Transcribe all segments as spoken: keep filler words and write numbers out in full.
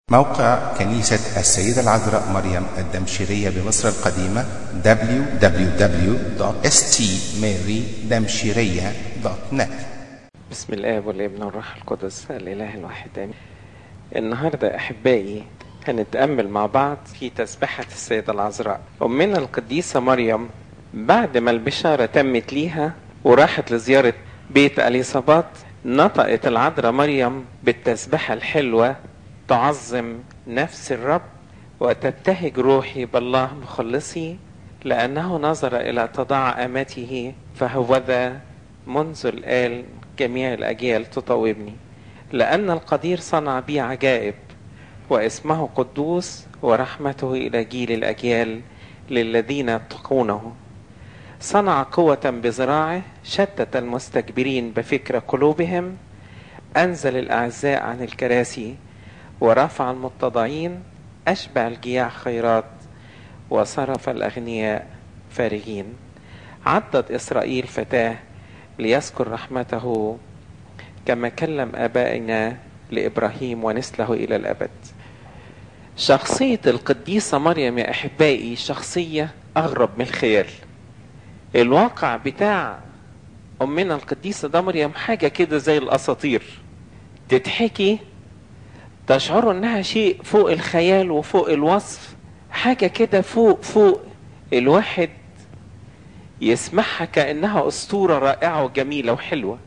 موقع كنيسة السيدة العذراء مريم الدمشقية بمصر القديمة دبليو دبليو دبليو دوت اس تي ماري دمشقية دوت نت. بسم الآب والابن والروح القدس الإله الواحد آمين. النهاردة أحبائي هنتأمل مع بعض في تسبحة السيدة العذراء أمنا القديسة مريم. بعد ما البشارة تمت ليها وراحت لزيارة بيت أليصابات، نطقت العذراء مريم بالتسبحة الحلوة: تعظم نفس الرب وتبتهج روحي بالله مخلصي، لأنه نظر إلى تضاع أمته، فهوذا منذ الآن جميع الأجيال تطوبني، لأن القدير صنع بي عجائب، واسمه قدوس، ورحمته إلى جيل الأجيال للذين يتقونه. صنع قوة بذراعه، شتت المستكبرين بفكر قلوبهم، أنزل الأعزاء عن الكراسي، ورفع المتضعين، أشبع الجياع خيرات، وصرف الأغنياء فارغين. عضد إسرائيل فتاه ليذكر رحمته، كما كلم آبائنا لإبراهيم ونسله إلى الأبد. شخصية القديسة مريم يا أحبائي شخصية أغرب من الخيال. الواقع بتاع أمنا القديسة ده مريم حاجة كده زي الأساطير تتحكي، تشعروا انها شيء فوق الخيال وفوق الوصف، حاجة كده فوق فوق الواحد يسمعها كأنها أسطورة رائعة وجميلة وحلوة.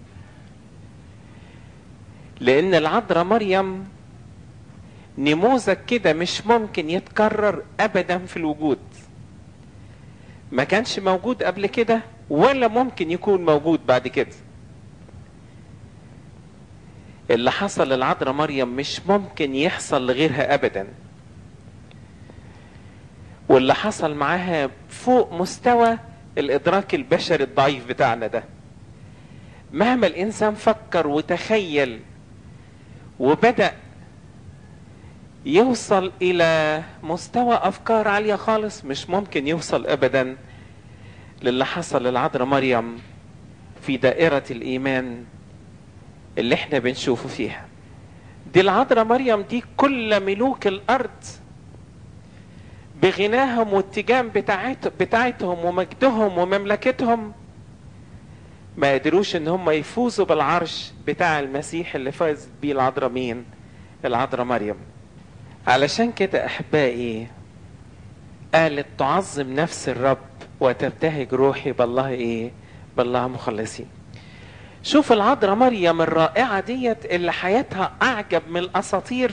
لأن العذراء مريم نموذج كده مش ممكن يتكرر أبدا في الوجود، ما كانش موجود قبل كده ولا ممكن يكون موجود بعد كده. اللي حصل للعذراء مريم مش ممكن يحصل لغيرها أبدا، واللي حصل معاها فوق مستوى الإدراك البشري الضعيف بتاعنا ده. مهما الإنسان فكر وتخيل وبدأ يوصل إلى مستوى أفكار عالية خالص، مش ممكن يوصل أبدا للي حصل للعذراء مريم في دائرة الإيمان اللي احنا بنشوفه فيها. دي العذراء مريم دي كل ملوك الأرض بغناهم والتيجان بتاعت بتاعتهم ومجدهم ومملكتهم ما قدروش ان هم يفوزوا بالعرش بتاع المسيح اللي فاز بيه العذراء. مين؟ العذراء مريم. علشان كده احبائي قالت: تعظم نفس الرب وتبتهج روحي بالله ايه؟ بالله مخلصي. شوف العذراء مريم الرائعة ديت اللي حياتها أعجب من الأساطير.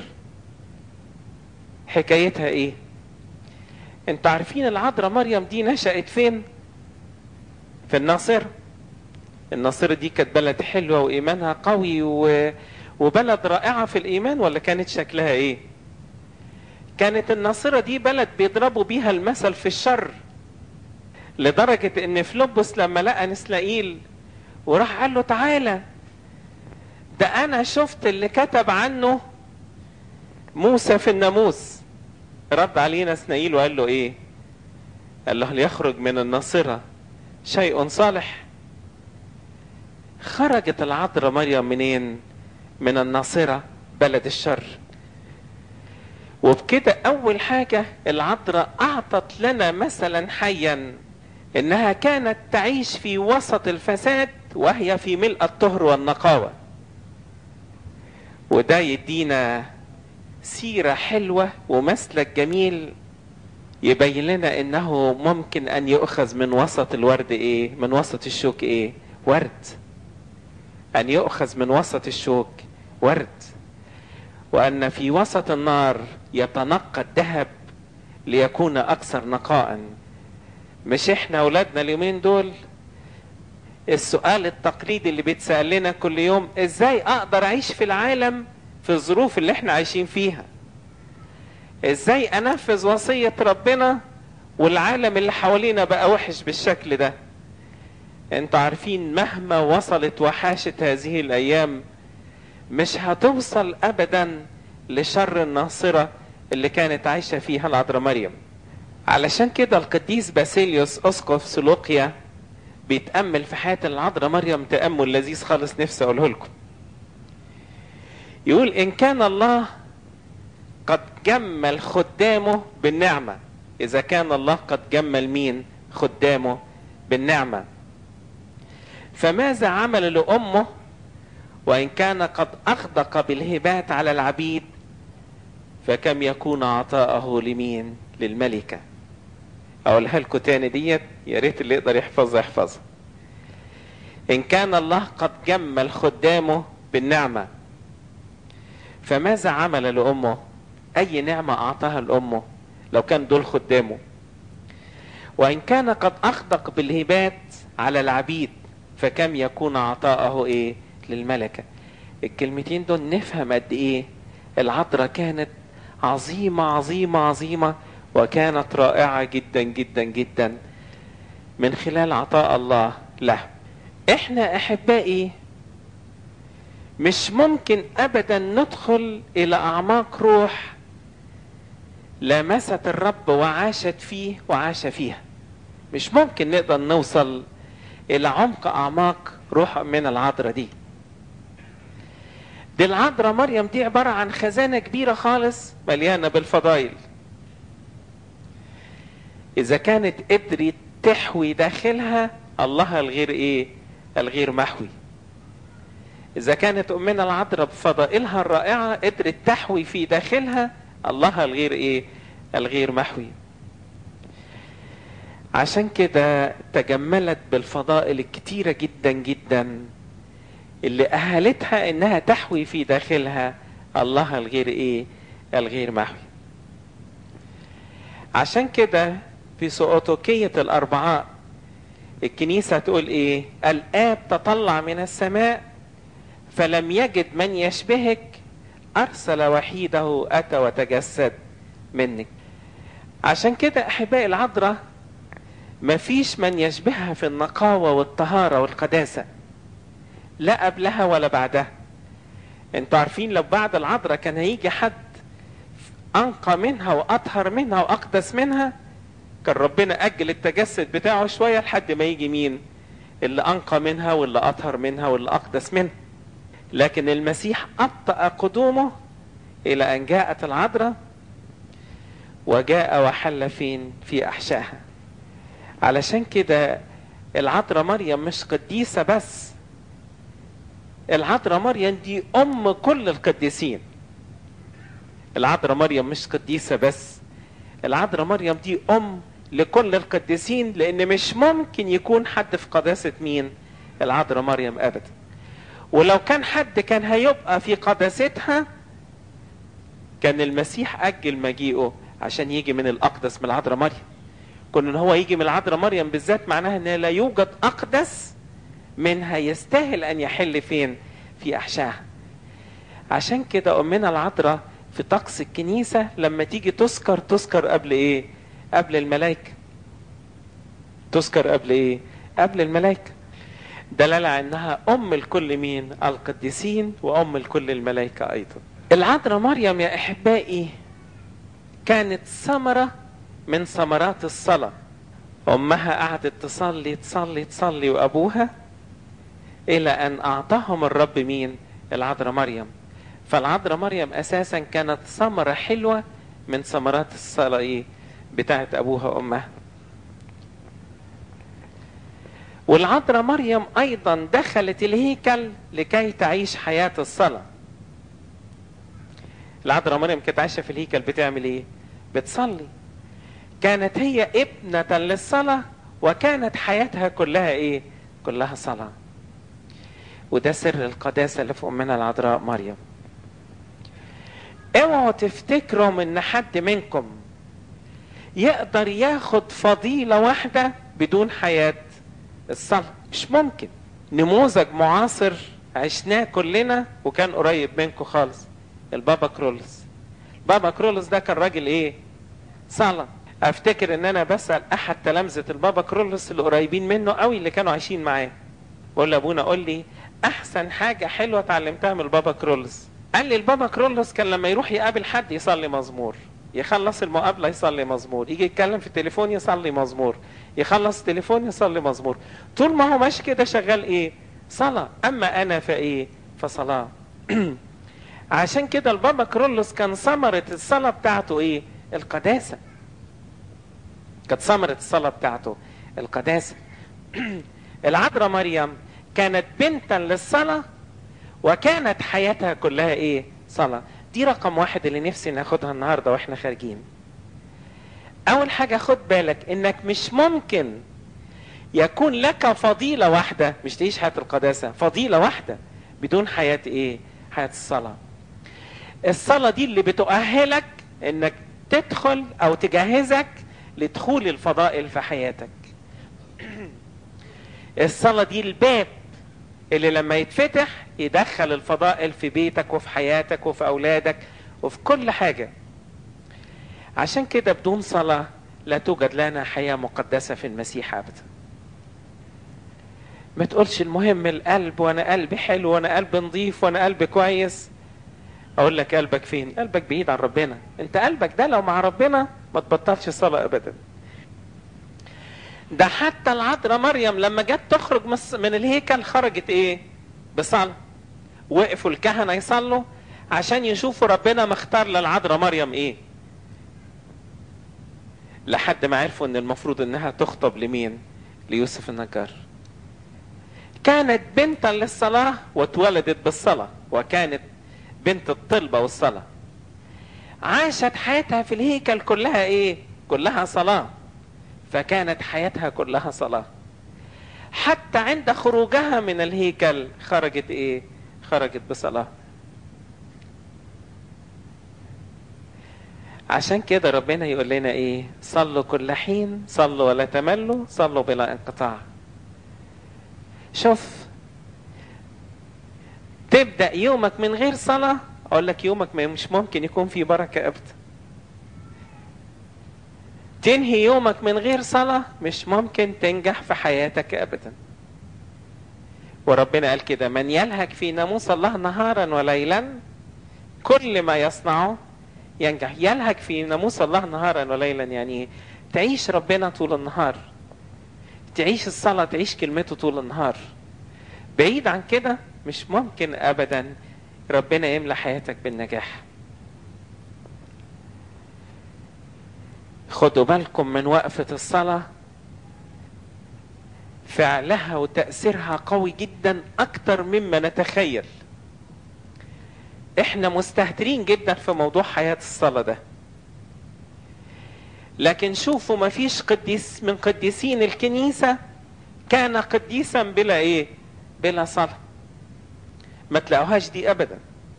حكايتها إيه؟ أنتوا عارفين العذراء مريم دي نشأت فين؟ في الناصرة. الناصرة دي كانت بلد حلوة وإيمانها قوي و... وبلد رائعة في الإيمان، ولا كانت شكلها إيه؟ كانت الناصرة دي بلد بيضربوا بيها المثل في الشر، لدرجة إن فيلبس لما لقى نسنائيل وراح قال له: تعالى، ده انا شفت اللي كتب عنه موسى في الناموس. رد عليه نسنائيل وقال له ايه؟ قال له: ليخرج من الناصرة شيء صالح. خرجت العذراء مريم منين؟ من الناصرة، بلد الشر. وبكده اول حاجة العذراء اعطت لنا مثلا حيا، انها كانت تعيش في وسط الفساد وهي في ملء الطهر والنقاوة. وده يدينا سيرة حلوة ومسلك جميل يبين لنا انه ممكن ان يؤخذ من وسط الورد ايه؟ من وسط الشوك ايه؟ ورد. ان يؤخذ من وسط الشوك ورد. وان في وسط النار يتنقى الذهب ليكون اكثر نقاء. مش احنا اولادنا اليومين دول السؤال التقليدي اللي بيتسأل لنا كل يوم: ازاي اقدر اعيش في العالم في الظروف اللي احنا عايشين فيها؟ ازاي انفذ وصية ربنا والعالم اللي حوالينا بقى وحش بالشكل ده؟ انتوا عارفين مهما وصلت وحاشة هذه الايام مش هتوصل ابدا لشر الناصرة اللي كانت عايشة فيها العذراء مريم. علشان كده القديس باسيليوس اسقف سلوقيا بيتأمل في حياة العذراء مريم تأمل لذيذ خالص، نفسي أقوله لكم. يقول: إن كان الله قد جمل خدامه بالنعمة. إذا كان الله قد جمل مين؟ خدامه بالنعمة. فماذا عمل لأمه وإن كان قد أغدق بالهبات على العبيد، فكم يكون عطاءه لمين؟ للملكة. أقولها لكم تاني ديت، يا ريت اللي يقدر يحفظها يحفظها. إن كان الله قد جمل خدامه بالنعمة، فماذا عمل لأمه؟ أي نعمة أعطاها لأمه لو كان دول خدامه؟ وإن كان قد أغدق بالهبات على العبيد، فكم يكون عطاءه إيه؟ للملكة. الكلمتين دول نفهم قد إيه العذراء كانت عظيمة عظيمة عظيمة، وكانت رائعة جدا جدا جدا من خلال عطاء الله له. احنا احبائي مش ممكن ابدا ندخل الى اعماق روح لامست الرب وعاشت فيه وعاش فيها. مش ممكن نقدر نوصل الى عمق اعماق روح من العذراء دي. دي العذراء مريم دي عبارة عن خزانة كبيرة خالص مليانة بالفضائل. اذا كانت قدرت تحوي داخلها الله الغير ايه؟ الغير محوي. اذا كانت امنا العذراء بفضائلها الرائعة قدرت تحوي في داخلها الله الغير ايه؟ الغير محوي. عشان كده تجملت بالفضائل الكتيرة جدا جدا اللي اهلتها انها تحوي في داخلها الله الغير ايه؟ الغير محوي. عشان كده في سؤوتوكية الاربعاء الكنيسة تقول ايه؟ الآب تطلع من السماء فلم يجد من يشبهك، ارسل وحيده اتى وتجسد منك. عشان كده احبائي العذراء مفيش من يشبهها في النقاوة والطهارة والقداسة، لا قبلها ولا بعدها. انتوا عارفين لو بعد العذراء كان هيجي حد انقى منها واطهر منها واقدس منها، كان ربنا اجل التجسد بتاعه شوية لحد ما يجي مين؟ اللي انقى منها واللي اطهر منها واللي اقدس منها. لكن المسيح ابطأ قدومه الى ان جاءت العذراء، وجاء وحل فين؟ في احشائها. علشان كده العذراء مريم مش قديسة بس، العذراء مريم دي ام كل القديسين. العذراء مريم مش قديسة بس، العذراء مريم دي ام لكل القديسين، لان مش ممكن يكون حد في قداسة مين؟ العذراء مريم ابدا. ولو كان حد كان هيبقى في قداستها كان المسيح اجل مجيئه عشان يجي من الاقدس من العذراء مريم. كون ان هو يجي من العذراء مريم بالذات معناها ان لا يوجد اقدس منها يستاهل ان يحل فين؟ في احشائها. عشان كده امنا العذراء في طقس الكنيسة لما تيجي تذكر تذكر قبل ايه؟ قبل الملائكة. تذكر قبل ايه؟ قبل الملائكة، دلالة انها ام الكل مين؟ القديسين، وام الكل الملائكة ايضا. العذراء مريم يا احبائي كانت ثمرة من ثمرات الصلاة. امها قعدت تصلي تصلي تصلي وابوها الى ان اعطاهم الرب مين؟ العذراء مريم. فالعذراء مريم اساسا كانت ثمرة حلوة من ثمرات الصلاة ايه؟ بتاعت ابوها وامها. والعذراء مريم ايضا دخلت الهيكل لكي تعيش حياة الصلاة. العذراء مريم كانت عايشة في الهيكل بتعمل ايه؟ بتصلي. كانت هي ابنة للصلاة، وكانت حياتها كلها ايه؟ كلها صلاة. وده سر القداسة اللي في امنا العذراء مريم. اوعوا تفتكروا ان حد منكم يقدر ياخد فضيلة واحدة بدون حياة الصلاة. مش ممكن. نموذج معاصر عشناه كلنا وكان قريب منكم خالص، البابا كرولس. البابا كرولس ده كان راجل ايه؟ صلاة. افتكر ان انا بسأل احد تلامذة البابا كرولس اللي قريبين منه قوي اللي كانوا عايشين معاه، بقول له ابونا قول لي احسن حاجة حلوة اتعلمتها من البابا كرولس. قال لي البابا كرولس كان لما يروح يقابل حد يصلي مزمور، يخلص المقابلة يصلي مزمور، يجي يتكلم في التليفون يصلي مزمور، يخلص التليفون يصلي مزمور. طول ما هو ماشي كده شغال ايه؟ صلاة. اما انا فايه؟ فصلاة. عشان كده البابا كرولوس كان ثمرة الصلاة بتاعته ايه؟ القداسة. كانت ثمرة الصلاة بتاعته القداسة. العذراء مريم كانت بنتا للصلاة، وكانت حياتها كلها ايه؟ صلاة. دي رقم واحد اللي نفسي ناخدها النهاردة واحنا خارجين. اول حاجة خد بالك انك مش ممكن يكون لك فضيلة واحدة، مش تعيش حياة القداسة، فضيلة واحدة بدون حياة ايه؟ حياة الصلاة. الصلاة دي اللي بتؤهلك انك تدخل او تجهزك لدخول الفضائل في حياتك. الصلاة دي الباب اللي لما يتفتح يدخل الفضائل في بيتك وفي حياتك وفي اولادك وفي كل حاجة. عشان كده بدون صلاة لا توجد لنا حياة مقدسة في المسيح ابدا. ما تقولش المهم القلب، وانا قلبي حلو، وانا قلبي نظيف، وانا قلبي كويس. اقول لك قلبك فين؟ قلبك بعيد عن ربنا. انت قلبك ده لو مع ربنا ما تبطلش صلاة ابدا. ده حتى العذراء مريم لما جت تخرج من الهيكل خرجت ايه؟ بصلاة. وقفوا الكهنة يصلوا عشان يشوفوا ربنا مختار للعذراء مريم ايه، لحد ما عرفوا ان المفروض انها تخطب لمين؟ ليوسف النجار. كانت بنتا للصلاة واتولدت بالصلاة، وكانت بنت الطلبة والصلاة. عاشت حياتها في الهيكل كلها ايه؟ كلها صلاة. فكانت حياتها كلها صلاة. حتى عند خروجها من الهيكل خرجت ايه؟ خرجت بصلاة. عشان كده ربنا يقول لنا ايه؟ صلوا كل حين، صلوا ولا تملوا، صلوا بلا انقطاع. شوف، تبدأ يومك من غير صلاة، اقول لك يومك مش ممكن يكون فيه بركة ابدا. تنهي يومك من غير صلاة مش ممكن تنجح في حياتك ابدا. وربنا قال كده: من يلهج في ناموس الله نهارا وليلا كل ما يصنعه ينجح. يلهج في ناموس الله نهارا وليلا يعني تعيش ربنا طول النهار، تعيش الصلاة، تعيش كلمته طول النهار. بعيد عن كده مش ممكن ابدا ربنا يملى حياتك بالنجاح. خدوا بالكم من وقفة الصلاة، فعلها وتأثيرها قوي جدا اكتر مما نتخيل. احنا مستهترين جدا في موضوع حياة الصلاة ده، لكن شوفوا ما فيش قديس من قديسين الكنيسة كان قديسا بلا ايه؟ بلا صلاة. ما تلاقوهاش دي ابدا.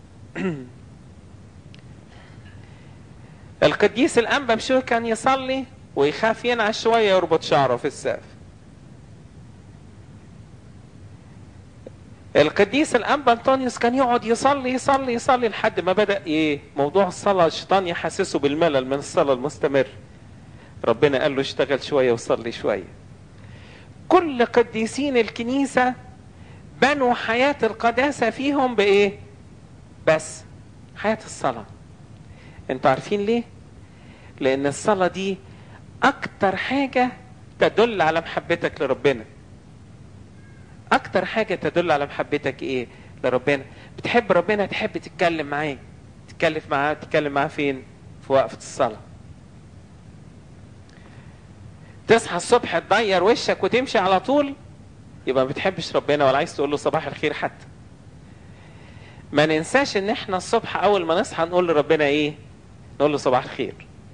القديس الانبا بشوي كان يصلي ويخاف ينعس شوية يربط شعره في السقف. القديس الانبا انطونيوس كان يقعد يصلي يصلي يصلي لحد ما بدأ ايه؟ موضوع الصلاة الشيطان يحسسه بالملل من الصلاة المستمر. ربنا قال له اشتغل شوية وصلي شوية. كل قديسين الكنيسة بنوا حياة القداسة فيهم بايه؟ بس حياة الصلاة. انتوا عارفين ليه؟ لان الصلاة دي اكتر حاجة تدل على محبتك لربنا. اكتر حاجة تدل على محبتك ايه؟ لربنا. بتحب ربنا تحب تتكلم معاه. تتكلم معاه تتكلم معاه فين؟ في وقفة الصلاة. تصحى الصبح تضير وشك وتمشي على طول، يبقى ما بتحبش ربنا ولا عايز تقول له صباح الخير حتى. ما ننساش ان احنا الصبح اول ما نصحى نقول لربنا ايه؟ نقول له صباح الخير.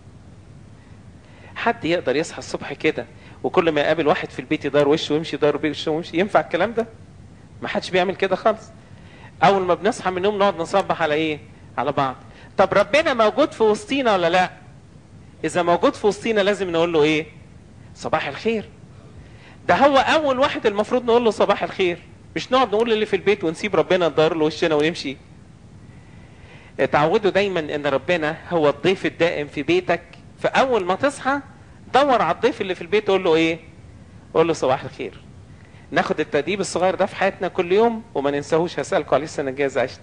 حد يقدر يصحى الصبح كده وكل ما يقابل واحد في البيت يدار وشه ويمشي يدار وشه ويمشي؟ ينفع الكلام ده؟ ما حدش بيعمل كده خالص. اول ما بنصحى من النوم نقعد نصبح على ايه؟ على بعض. طب ربنا موجود في وسطينا ولا لا؟ اذا موجود في وسطينا لازم نقول له ايه؟ صباح الخير. ده هو اول واحد المفروض نقول له صباح الخير، مش نقعد نقول اللي في البيت ونسيب ربنا ندار له وشنا ونمشي. اتعودوا دايما ان ربنا هو الضيف الدائم في بيتك، فاول ما تصحى دور على الضيف اللي في البيت قول له ايه؟ قول له صباح الخير. ناخد التأديب الصغير ده في حياتنا كل يوم وما ننساهوش. هسألكم عليه السنة الجاية عشان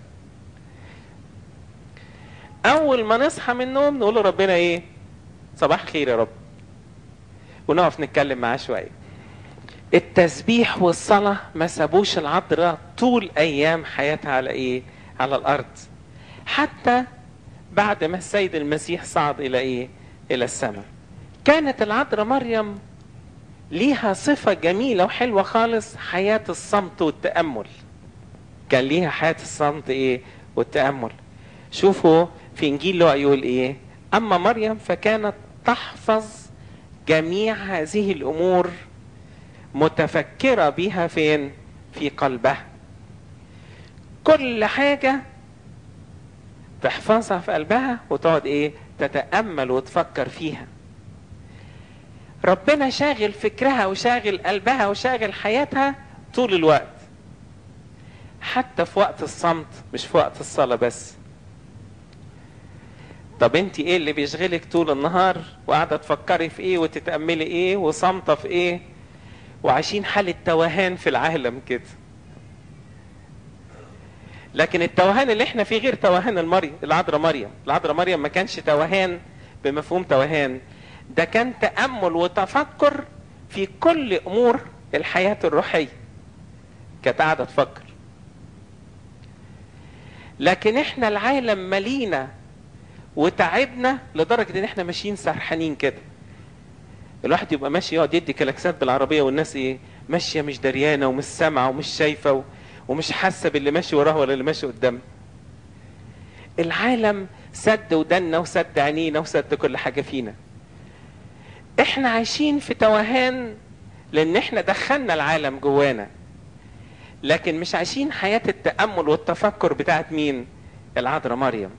اول ما نصحى من النوم نقول له ربنا ايه؟ صباح الخير يا رب، ونقف نتكلم معاه شوية. التسبيح والصلاة ما سابوش العذراء طول ايام حياتها على ايه؟ على الارض. حتى بعد ما السيد المسيح صعد الى ايه؟ الى السماء. كانت العذراء مريم ليها صفة جميلة وحلوة خالص، حياة الصمت والتأمل. كان ليها حياة الصمت ايه؟ والتأمل. شوفوا في انجيل لوقا يقول ايه؟ اما مريم فكانت تحفظ جميع هذه الامور متفكرة بها فين؟ في قلبها. كل حاجة تحفظها في قلبها وتقعد ايه؟ تتأمل وتفكر فيها. ربنا شاغل فكرها وشاغل قلبها وشاغل حياتها طول الوقت، حتى في وقت الصمت، مش في وقت الصلاة بس. طب انت ايه اللي بيشغلك طول النهار وقاعدة تفكري في ايه وتتأملي ايه وصمتة في ايه وعايشين حالة توهان في العالم كده؟ لكن التوهان اللي احنا فيه غير توهان المريم العذراء مريم. العذراء مريم ما كانش توهان بمفهوم توهان، ده كان تأمل وتفكر في كل امور الحياة الروحية، كانت قاعدة تفكر. لكن احنا العالم ملينا وتعبنا لدرجة ان احنا ماشيين سرحانين كده. الواحد يبقى ماشي يقعد يدي كلاكسات بالعربية والناس ايه؟ ماشية مش دريانة ومش سامعة ومش شايفة و... ومش حاسة باللي ماشي وراه ولا اللي ماشي قدام. العالم سد ودنا وسد عينينا وسد كل حاجة فينا. احنا عايشين في توهان لان احنا دخلنا العالم جوانا، لكن مش عايشين حياة التأمل والتفكر بتاعت مين؟ العذراء مريم.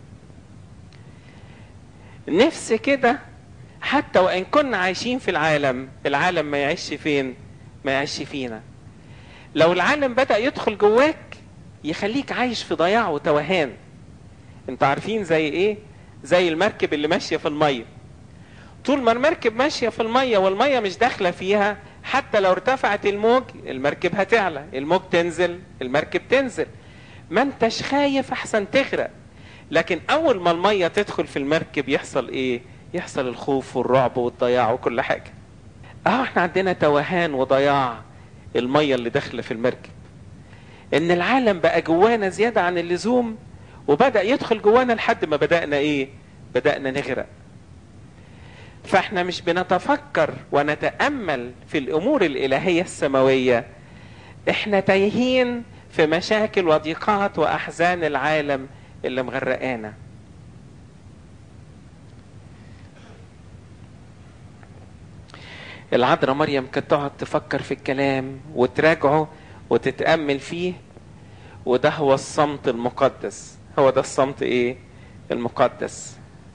نفس كده حتى وان كنا عايشين في العالم، العالم ما يعيش فين؟ ما يعيش فينا. لو العالم بدأ يدخل جواك يخليك عايش في ضياع وتوهان. انتوا عارفين زي ايه؟ زي المركب اللي ماشية في المية. طول ما المركب ماشية في المية والمية مش داخلة فيها، حتى لو ارتفعت الموج المركب هتعلى، الموج تنزل المركب تنزل، ما انتش خايف احسن تغرق. لكن اول ما المية تدخل في المركب يحصل ايه؟ يحصل الخوف والرعب والضياع وكل حاجة. اهو احنا عندنا توهان وضياع المية اللي داخلة في المركب، ان العالم بقى جوانا زيادة عن اللزوم وبدأ يدخل جوانا لحد ما بدأنا ايه؟ بدأنا نغرق. فاحنا مش بنتفكر ونتأمل في الامور الالهية السماوية، احنا تايهين في مشاكل وضيقات واحزان العالم اللي مغرقانا. العذراء مريم كانت تقعد تفكر في الكلام وتراجعه وتتأمل فيه، وده هو الصمت المقدس. هو ده الصمت ايه؟ المقدس.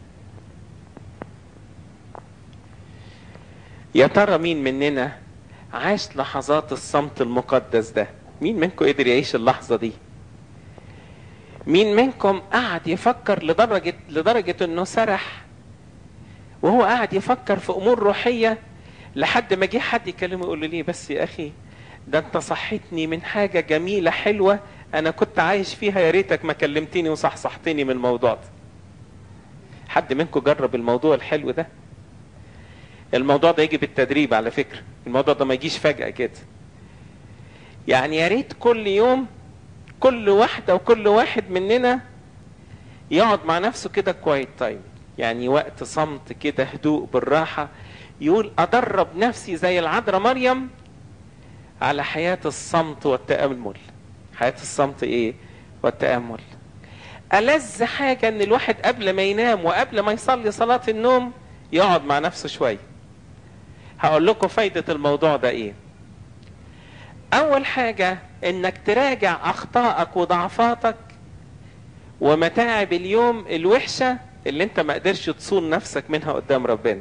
يا ترى مين مننا عاش لحظات الصمت المقدس ده؟ مين منكم قدر يعيش اللحظة دي؟ مين منكم قاعد يفكر لدرجة لدرجة انه سرح وهو قاعد يفكر في امور روحية لحد ما جه حد يكلمه يقول له ليه بس يا اخي؟ ده انت صحتني من حاجة جميلة حلوة انا كنت عايش فيها، يا ريتك ما كلمتني وصحصحتني من الموضوع ده. حد منكم جرب الموضوع الحلو ده؟ الموضوع ده يجي بالتدريب على فكرة، الموضوع ده ما يجيش فجأة كده. يعني يا ريت كل يوم كل واحدة وكل واحد مننا يقعد مع نفسه كده كويت تايم، يعني وقت صمت كده، هدوء بالراحة، يقول أدرب نفسي زي العذراء مريم على حياة الصمت والتأمل. حياة الصمت ايه؟ والتأمل. ألذ حاجة ان الواحد قبل ما ينام وقبل ما يصلي صلاة النوم يقعد مع نفسه شوية. هقول لكم فايدة الموضوع ده ايه. اول حاجة انك تراجع اخطائك وضعفاتك ومتاعب اليوم الوحشة اللي انت ما قدرش تصون نفسك منها قدام ربنا،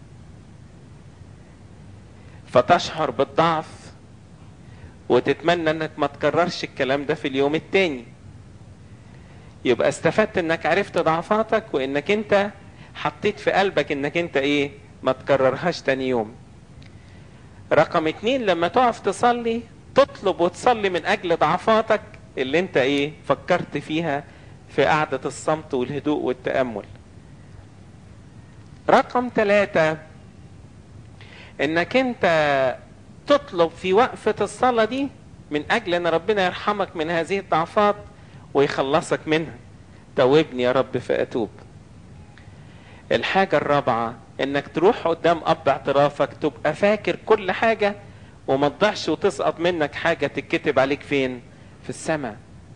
فتشعر بالضعف وتتمنى انك ما تكررش الكلام ده في اليوم التاني. يبقى استفدت انك عرفت ضعفاتك وانك انت حطيت في قلبك انك انت ايه؟ ما تكررهاش تاني يوم. رقم اتنين، لما تقف تصلي تطلب وتصلي من اجل ضعفاتك اللي انت ايه؟ فكرت فيها في قعدة الصمت والهدوء والتأمل. رقم ثلاثة، انك انت تطلب في وقفة الصلاة دي من اجل ان ربنا يرحمك من هذه الضعفات ويخلصك منها. توبني يا رب فأتوب. الحاجة الرابعة انك تروح قدام اب اعترافك تبقى فاكر كل حاجة وما تضيعش وتسقط منك حاجة تتكتب عليك فين؟ في السماء.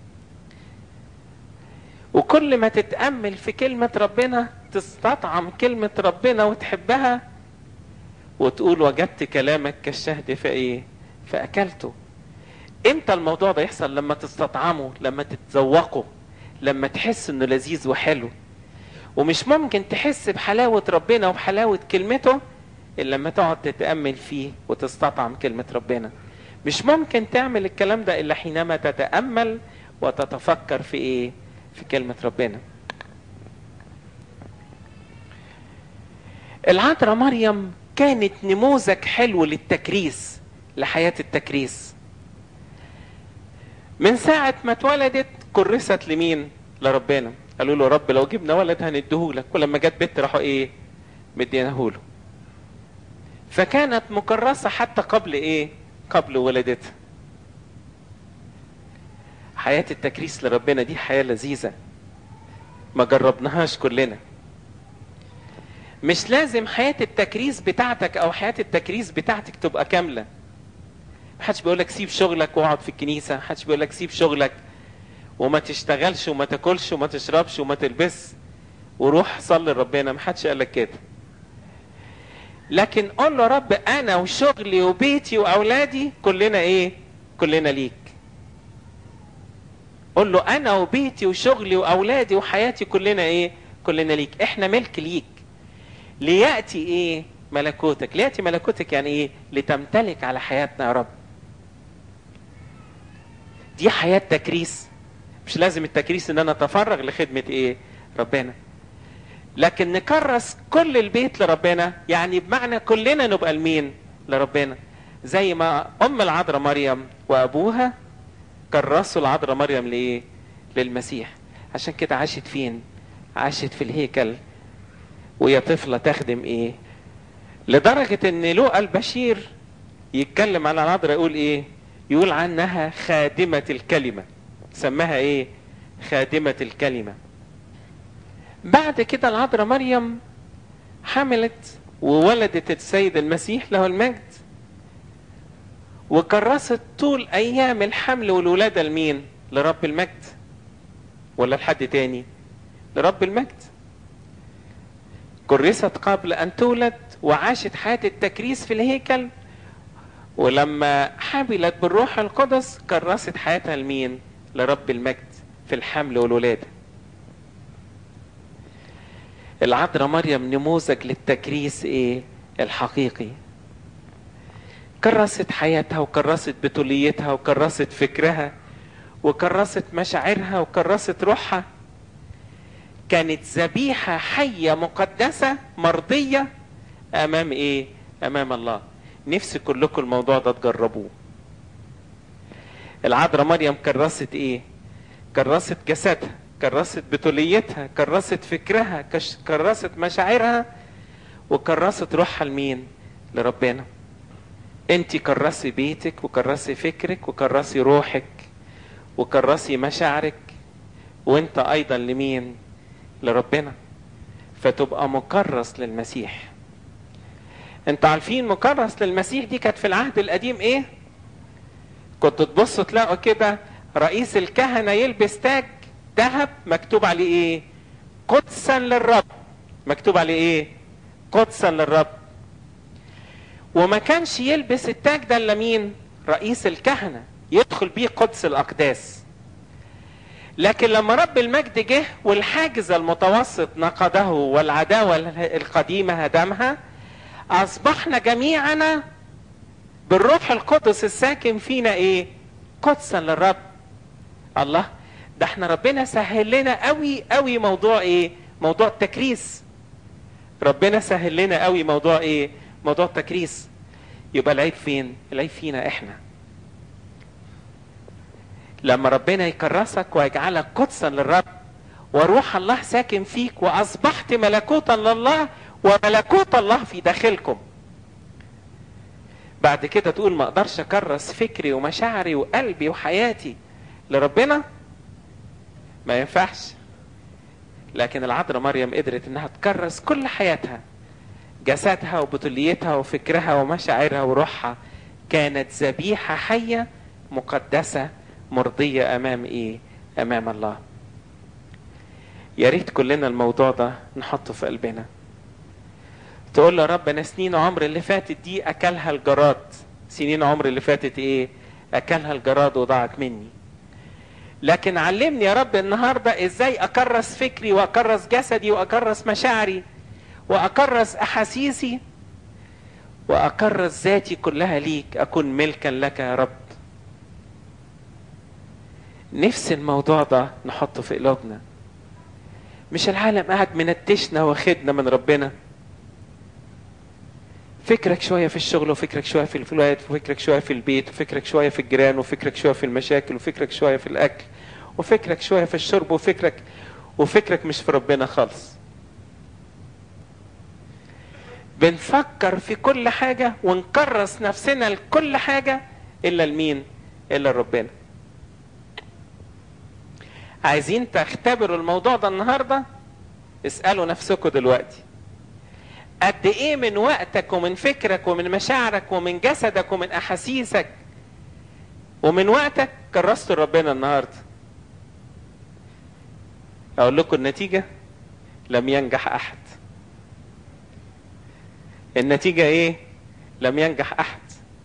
وكل ما تتأمل في كلمة ربنا تستطعم كلمة ربنا وتحبها وتقول وجدت كلامك كالشهد فايه؟ فأكلته. امتى الموضوع ده يحصل؟ لما تستطعمه، لما تتذوقه، لما تحس انه لذيذ وحلو. ومش ممكن تحس بحلاوة ربنا وبحلاوة كلمته إلا لما تقعد تتأمل فيه وتستطعم كلمة ربنا. مش ممكن تعمل الكلام ده إلا حينما تتأمل وتتفكر في إيه؟ في كلمة ربنا. العذراء مريم كانت نموذج حلو للتكريس، لحياة التكريس. من ساعة ما اتولدت كرست لمين؟ لربنا. قالوا له رب لو جبنا ولد هنديهولك، ولما جت بنت راحوا ايه؟ مديناهوله. فكانت مكرسة حتى قبل ايه؟ قبل ولادتها. حياة التكريس لربنا دي حياة لذيذة ما جربناهاش كلنا. مش لازم حياة التكريس بتاعتك او حياة التكريس بتاعتك تبقى كاملة. محدش بيقولك سيب شغلك واقعد في الكنيسة، محدش بيقولك سيب شغلك وما تشتغلش وما تاكلش وما تشربش وما تلبس وروح صلي لربنا، محدش قالك كده. لكن قول له رب انا وشغلي وبيتي واولادي كلنا ايه؟ كلنا ليك. قول له انا وبيتي وشغلي واولادي وحياتي كلنا ايه؟ كلنا ليك. احنا ملك ليك. ليأتي ايه؟ ملكوتك. ليأتي ملكوتك يعني ايه؟ لتمتلك على حياتنا يا رب. دي حياة تكريس. مش لازم التكريس ان انا اتفرغ لخدمة ايه؟ ربنا. لكن نكرس كل البيت لربنا، يعني بمعنى كلنا نبقى لمين؟ لربنا. زي ما ام العذراء مريم وابوها كرسوا العذراء مريم لايه؟ للمسيح. عشان كده عاشت فين؟ عاشت في الهيكل وهي طفلة تخدم ايه؟ لدرجة ان لوقا البشير يتكلم عن العذراء يقول ايه؟ يقول عنها خادمة الكلمة. سماها ايه؟ خادمة الكلمة. بعد كده العذراء مريم حملت وولدت السيد المسيح له المجد، وكرست طول ايام الحمل والولادة لمين؟ لرب المجد. ولا لحد تاني؟ لرب المجد. كرست قبل ان تولد وعاشت حياة التكريس في الهيكل، ولما حملت بالروح القدس كرست حياتها لمين؟ لرب المجد في الحمل والولادة. العذراء مريم نموذج للتكريس ايه؟ الحقيقي. كرست حياتها وكرست بتوليتها وكرست فكرها وكرست مشاعرها وكرست روحها. كانت ذبيحة حية مقدسة مرضية امام ايه؟ امام الله. نفسي كلكم الموضوع ده تجربوه. العذراء مريم كرست ايه؟ كرست جسدها، كرست بتوليتها، كرست فكرها، كرست مشاعرها، وكرست روحها لمين؟ لربنا. انت كرسي بيتك وكرسي فكرك وكرسي روحك وكرسي مشاعرك، وانت ايضا لمين؟ لربنا. فتبقى مكرس للمسيح. انتوا عارفين مكرس للمسيح دي كانت في العهد القديم ايه؟ كنت تبصوا تلاقوا كده رئيس الكهنة يلبس تاج ذهب مكتوب عليه ايه؟ قدسا للرب. مكتوب عليه ايه؟ قدسا للرب. وما كانش يلبس التاج ده الا مين؟ رئيس الكهنة يدخل بيه قدس الاقداس. لكن لما رب المجد جه والحاجز المتوسط نقضه والعداوة القديمة هدمها، اصبحنا جميعنا بالروح القدس الساكن فينا ايه؟ قدسا للرب. الله، ده احنا ربنا سهل لنا قوي قوي موضوع ايه؟ موضوع التكريس. ربنا سهل لنا قوي موضوع ايه؟ موضوع التكريس. يبقى العيب فين؟ العيب فينا احنا. لما ربنا يكرسك ويجعلك قدسا للرب وروح الله ساكن فيك واصبحت ملكوتا لله وملكوت الله في داخلكم، بعد كده تقول ما اقدرش اكرس فكري ومشاعري وقلبي وحياتي لربنا؟ ما ينفعش. لكن العذراء مريم قدرت انها تكرس كل حياتها، جسدها وبطوليتها وفكرها ومشاعرها وروحها كانت ذبيحة حية مقدسة مرضية امام ايه؟ امام الله. يا ريت كلنا الموضوع ده نحطه في قلبنا. تقول له رب انا سنين عمري اللي فاتت دي اكلها الجراد، سنين عمري اللي فاتت ايه؟ اكلها الجراد وضاعت مني. لكن علمني يا رب النهاردة ازاي اكرس فكري واكرس جسدي واكرس مشاعري واكرس احاسيسي واكرس ذاتي كلها ليك، اكون ملكا لك يا رب. نفس الموضوع ده نحطه في قلوبنا. مش العالم قاعد منتشنا واخدنا من ربنا. فكرك شوية في الشغل، وفكرك شوية في الفلوات، وفكرك شوية في البيت، وفكرك شوية في الجيران، وفكرك شوية في المشاكل، وفكرك شوية في الأكل، وفكرك شوية في الشرب، وفكرك وفكرك مش في ربنا خالص. بنفكر في كل حاجة ونكرس نفسنا لكل حاجة إلا لمين؟ إلا ربنا. عايزين تختبروا الموضوع ده النهاردة؟ اسألوا نفسكم دلوقتي قد ايه من وقتك ومن فكرك ومن مشاعرك ومن جسدك ومن احاسيسك ومن وقتك كرست ربنا النهارده. اقول لكم النتيجة، لم ينجح احد. النتيجة ايه؟ لم ينجح احد.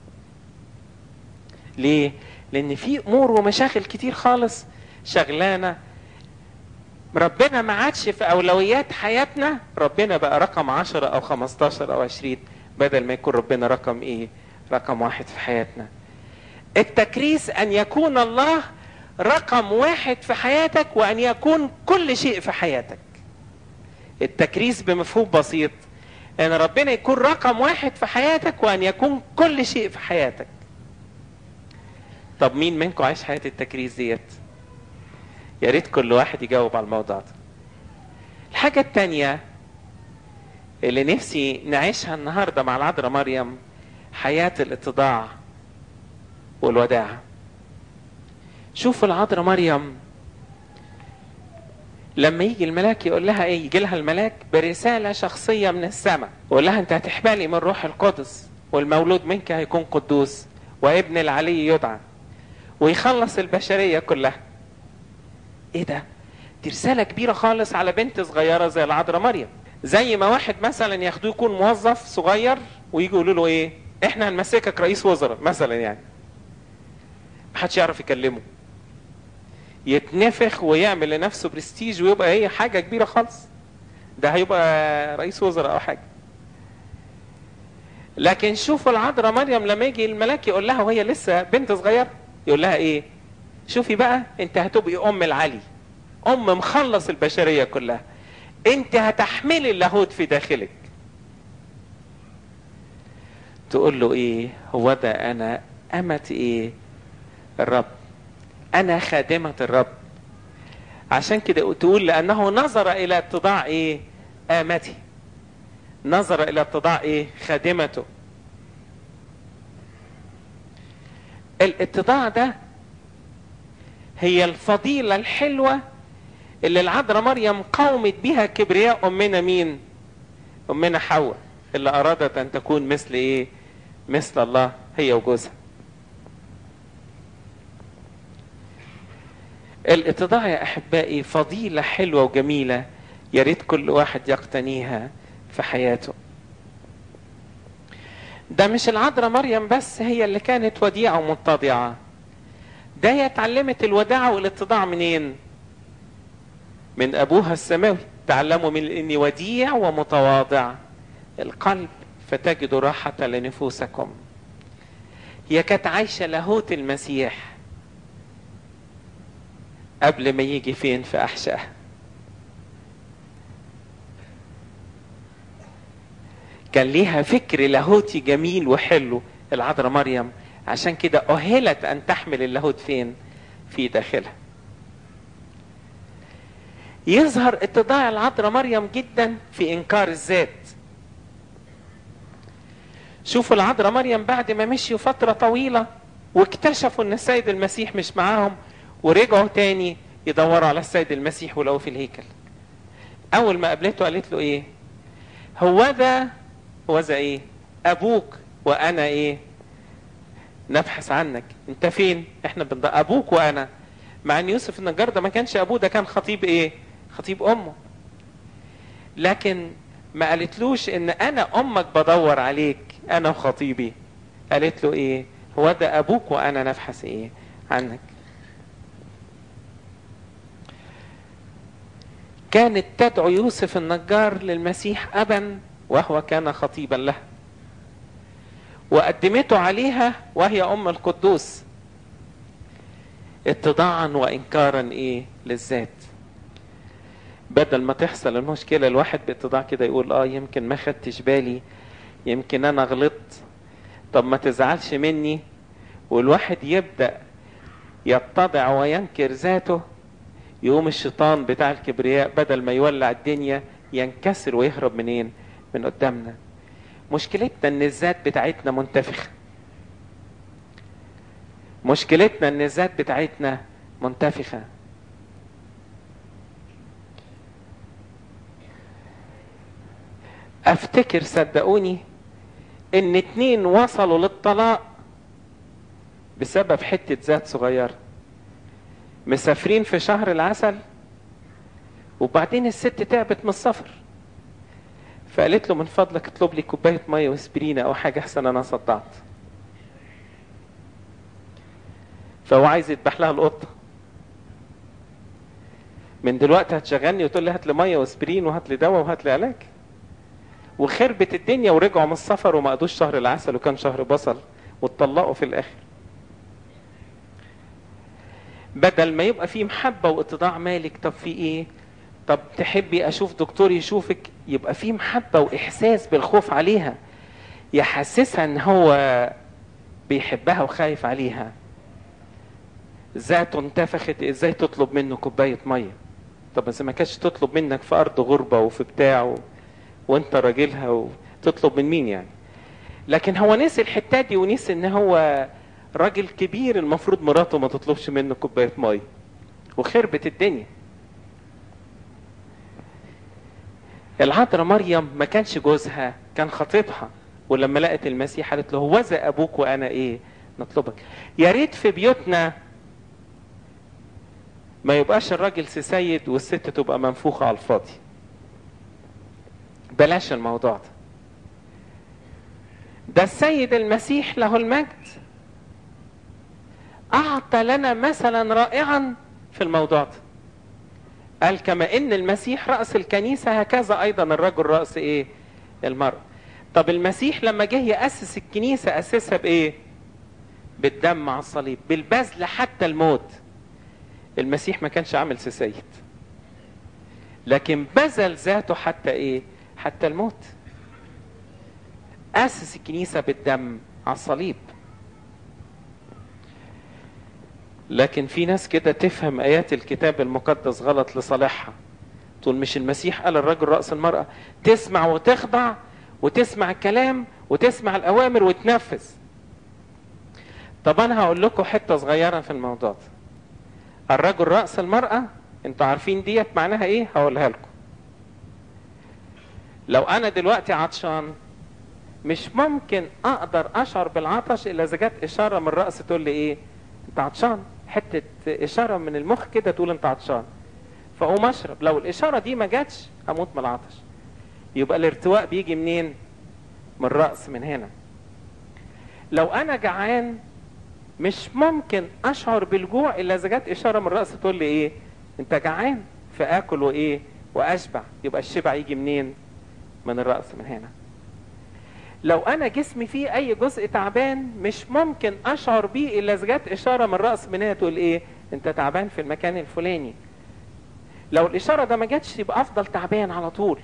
ليه؟ لان في امور ومشاكل كتير خالص شغلانة ربنا ما عادش في اولويات حياتنا. ربنا بقى رقم عشرة او خمستاشر او عشرين بدل ما يكون ربنا رقم ايه؟ رقم واحد في حياتنا. التكريس ان يكون الله رقم واحد في حياتك وان يكون كل شيء في حياتك. التكريس بمفهوم بسيط ان ربنا يكون رقم واحد في حياتك وان يكون كل شيء في حياتك. طب مين منكم عايش حياة التكريس ديت؟ يا ريت كل واحد يجاوب على الموضوع ده. الحاجة التانية اللي نفسي نعيشها النهاردة مع العذراء مريم حياة الاتضاع والوداع. شوفوا العذراء مريم لما يجي الملاك يقول لها ايه؟ يجي لها الملاك برسالة شخصية من السماء يقول لها انت هتحملي من روح القدس والمولود منك هيكون قدوس وابن العلي يدعى ويخلص البشرية كلها. ايه ده؟ دي رسالة كبيرة خالص على بنت صغيرة زي العذراء مريم. زي ما واحد مثلا ياخدوه يكون موظف صغير ويجي يقولوا له ايه؟ احنا هنمسكك رئيس وزراء مثلا، يعني محدش يعرف يكلمه، يتنفخ ويعمل لنفسه برستيج ويبقى ايه؟ حاجة كبيرة خالص، ده هيبقى رئيس وزراء او حاجة. لكن شوفوا العذراء مريم لما يجي الملاك يقول لها وهي لسه بنت صغيرة يقول لها ايه؟ شوفي بقى انت هتبقي ام العلي، ام مخلص البشرية كلها، انت هتحملي اللاهوت في داخلك. تقول له ايه؟ هو ده انا امة ايه؟ الرب، انا خادمة الرب. عشان كده تقول لانه نظر الى اتضاع ايه؟ امتي، نظر الى اتضاع ايه؟ خادمته. الاتضاع ده هي الفضيلة الحلوة اللي العذراء مريم قاومت بها كبرياء امنا مين؟ امنا حواء اللي ارادت ان تكون مثل ايه؟ مثل الله هي وجوزها. الاتضاع يا احبائي فضيلة حلوة وجميلة، يا ريت كل واحد يقتنيها في حياته. ده مش العذراء مريم بس هي اللي كانت وديعة ومتضعة، ده هي اتعلمت الوداعة والاتضاع منين؟ من ابوها السماوي. تعلموا من اني وديع ومتواضع القلب فتجدوا راحة لنفوسكم. هي كانت عايشة لاهوت المسيح قبل ما يجي فين؟ في احشائها. كان ليها فكر لاهوتي جميل وحلو العذراء مريم، عشان كده أهلت أن تحمل اللاهوت فين؟ في داخلها. يظهر اتضاع العذراء مريم جدا في إنكار الذات. شوفوا العذراء مريم بعد ما مشيوا فترة طويلة واكتشفوا أن السيد المسيح مش معاهم ورجعوا تاني يدوروا على السيد المسيح ولقوه في الهيكل. اول ما قابلته قالت له ايه؟ هو ذا هو ذا ايه؟ ابوك وانا ايه؟ نبحث عنك. انت فين؟ احنا بندور ابوك وانا. مع ان يوسف النجار ده ما كانش ابوه، ده كان خطيب ايه؟ خطيب امه. لكن ما قالتلوش ان انا امك بدور عليك انا وخطيبي. قالت له ايه؟ هو ده ابوك وانا نبحث ايه؟ عنك. كانت تدعو يوسف النجار للمسيح ابا وهو كان خطيبا له، وقدمته عليها وهي ام القدوس، اتضاعا وانكارا ايه؟ للذات. بدل ما تحصل المشكلة الواحد باتضاع كده يقول اه يمكن ما خدتش بالي، يمكن انا غلطت، طب ما تزعلش مني، والواحد يبدأ يتضع وينكر ذاته، يقوم الشيطان بتاع الكبرياء بدل ما يولع الدنيا ينكسر ويهرب منين؟ من قدامنا. مشكلتنا ان الذات بتاعتنا منتفخة. مشكلتنا ان الذات بتاعتنا منتفخة. افتكر صدقوني ان اتنين وصلوا للطلاق بسبب حتة ذات صغيرة. مسافرين في شهر العسل وبعدين الست تعبت من السفر، فقالت له من فضلك اطلب لي كوباية مية واسبرينة او حاجة احسن انا صدعت. فهو عايز يذبح لها القطة. من دلوقتي هتشغلني وتقول لي هات لي مية واسبرين وهات لي دواء وهات لي علاج. وخربت الدنيا ورجعوا من السفر وما قضوش شهر العسل وكان شهر بصل واتطلقوا في الاخر. بدل ما يبقى فيه محبة واتضاع مالك، طب في ايه؟ طب تحبي اشوف دكتور يشوفك؟ يبقى فيه محبة واحساس بالخوف عليها، يحسسها ان هو بيحبها وخايف عليها. ذاته انتفخت، ازاي تطلب منه كوباية مية؟ طب اذا ما كانتش تطلب منك في ارض غربة وفي بتاعه وانت راجلها، وتطلب من مين يعني؟ لكن هو نسي الحتة دي ونسي ان هو راجل كبير، المفروض مراته ما تطلبش منه كوباية مية، وخربت الدنيا. العذراء مريم ما كانش جوزها، كان خطيبها، ولما لقت المسيح قالت له هوذا ابوك وانا ايه؟ نطلبك. يا ريت في بيوتنا ما يبقاش الراجل سيد والست تبقى منفوخة على الفاضي. بلاش الموضوع ده. ده السيد المسيح له المجد اعطى لنا مثلا رائعا في الموضوع ده. قال كما ان المسيح رأس الكنيسة هكذا ايضا الرجل رأس ايه؟ المرأة. طب المسيح لما جه يأسس الكنيسة اسسها بايه؟ بالدم على الصليب، بالبذل حتى الموت. المسيح ما كانش عامل سيد، لكن بذل ذاته حتى ايه؟ حتى الموت. أسس الكنيسة بالدم على الصليب. لكن في ناس كده تفهم آيات الكتاب المقدس غلط لصالحها، تقول مش المسيح قال الرجل رأس المرأة؟ تسمع وتخضع وتسمع الكلام وتسمع الأوامر وتنفذ. طب أنا هقول لكم حتة صغيرة في الموضوع ده. الرجل رأس المرأة، انتوا عارفين ديت معناها ايه؟ هقولها لكم. لو أنا دلوقتي عطشان مش ممكن أقدر أشعر بالعطش إلا إذا جت إشارة من الرأس تقول لي إيه؟ أنت عطشان. حتة إشارة من المخ كده تقول أنت عطشان، فأقوم أشرب. لو الإشارة دي ما جاتش هموت من العطش. يبقى الارتواء بيجي منين؟ من الرأس، من هنا. لو أنا جعان مش ممكن أشعر بالجوع إلا إذا جت إشارة من الرأس تقول لي إيه؟ أنت جعان، فآكل وإيه؟ وأشبع. يبقى الشبع يجي منين؟ من الرأس، من هنا. لو انا جسمي فيه اي جزء تعبان مش ممكن اشعر بيه الا اذا جت اشاره من الراس من هنا تقول ايه؟ انت تعبان في المكان الفلاني. لو الاشاره ده ما جاتش يبقى افضل تعبان على طول.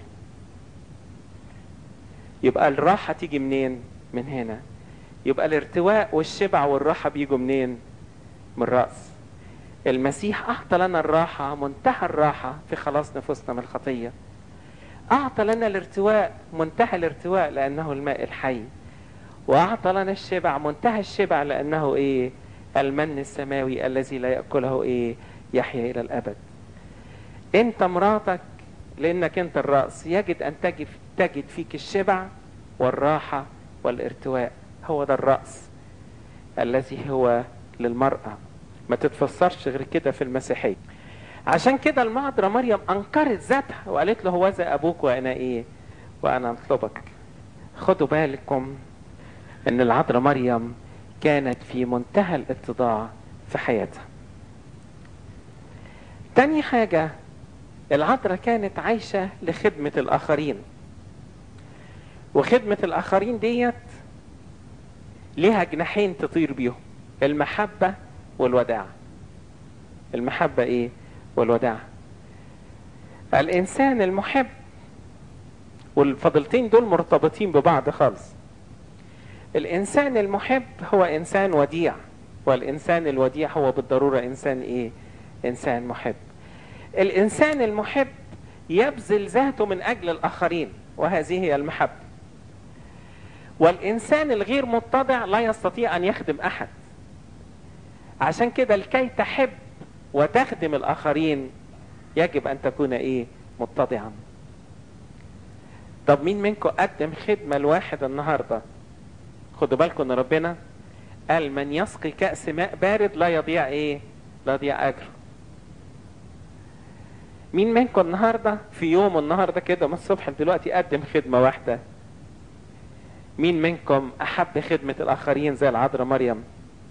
يبقى الراحه تيجي منين؟ من هنا. يبقى الارتواء والشبع والراحه بيجوا منين؟ من الراس. المسيح اعطى لنا الراحه، منتهى الراحه في خلاص نفوسنا من الخطيه. أعطى لنا الارتواء، منتهى الارتواء لأنه الماء الحي. وأعطى لنا الشبع، منتهى الشبع لأنه إيه؟ المن السماوي الذي لا يأكله إيه؟ يحيا إلى الأبد. أنت مراتك لانك انت الرأس يجد ان تجد, تجد فيك الشبع والراحة والارتواء. هو ده الرأس الذي هو للمرأة، ما تتفسرش غير كده في المسيحية. عشان كده المعذراء مريم انكرت ذاتها وقالت له هوذا ابوك وانا ايه وانا اطلبك. خدوا بالكم ان العذراء مريم كانت في منتهى الاتضاع في حياتها. تاني حاجة، العذراء كانت عايشة لخدمة الاخرين، وخدمة الاخرين ديت ليها جناحين تطير بيهم، المحبة والوداع. المحبة ايه والوداع. الانسان المحب، والفضلتين دول مرتبطين ببعض خالص. الانسان المحب هو انسان وديع، والانسان الوديع هو بالضرورة انسان ايه انسان محب. الانسان المحب يبذل ذاته من اجل الاخرين، وهذه هي المحبة. والانسان الغير متضع لا يستطيع ان يخدم احد. عشان كده لكي تحب وتخدم الاخرين يجب ان تكون ايه متضعا. طب مين منكم قدم خدمة لواحد النهاردة؟ خدوا بالكم ان ربنا قال من يسقي كأس ماء بارد لا يضيع ايه لا يضيع اجره. مين منكم النهاردة في يوم النهاردة كده من الصبح دلوقتي قدم خدمة واحدة؟ مين منكم احب خدمة الاخرين زي العذراء مريم؟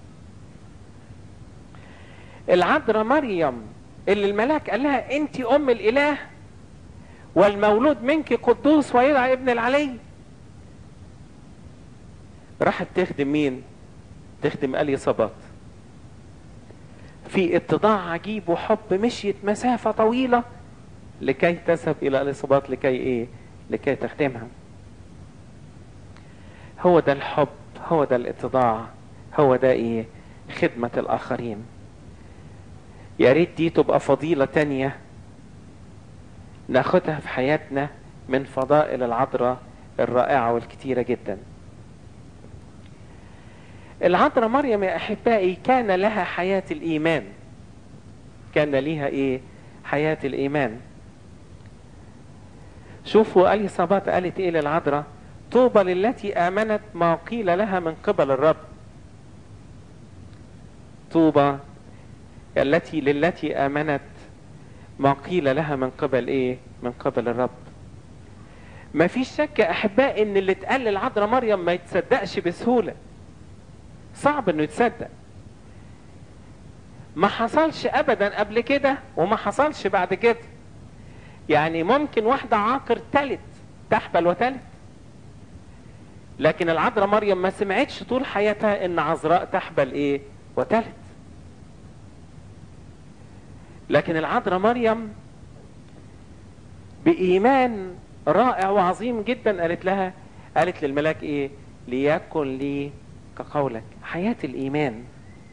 العذراء مريم اللي الملاك قال لها انت ام الاله والمولود منك قدوس ويدعى ابن العلي، راحت تخدم مين؟ تخدم اليصابات في اتضاع عجيب وحب. مشيت مسافة طويلة لكي تذهب الى اليصابات لكي ايه لكي تخدمها. هو ده الحب، هو ده الاتضاع، هو ده ايه خدمة الاخرين. يا ريت دي تبقى فضيلة تانية ناخدها في حياتنا من فضائل العذراء الرائعة والكتيرة جدا. العذراء مريم يا احبائي كان لها حياة الايمان، كان ليها ايه حياة الايمان. شوفوا اليصابات قالت ايه للعذراء؟ طوبى للتي امنت ما قيل لها من قبل الرب. طوبى التي للتي امنت ما قيل لها من قبل ايه من قبل الرب. ما فيش شك يا احبائي ان اللي اتقال للعذراء مريم ما يتصدقش بسهولة، صعب انه يتصدق. ما حصلش ابدا قبل كده وما حصلش بعد كده. يعني ممكن واحدة عاقر تلت تحبل وتلت، لكن العذراء مريم ما سمعتش طول حياتها ان عذراء تحبل ايه وتلت. لكن العذراء مريم بإيمان رائع وعظيم جدا قالت لها قالت للملاك ايه ليكن لي كقولك. حياة الإيمان.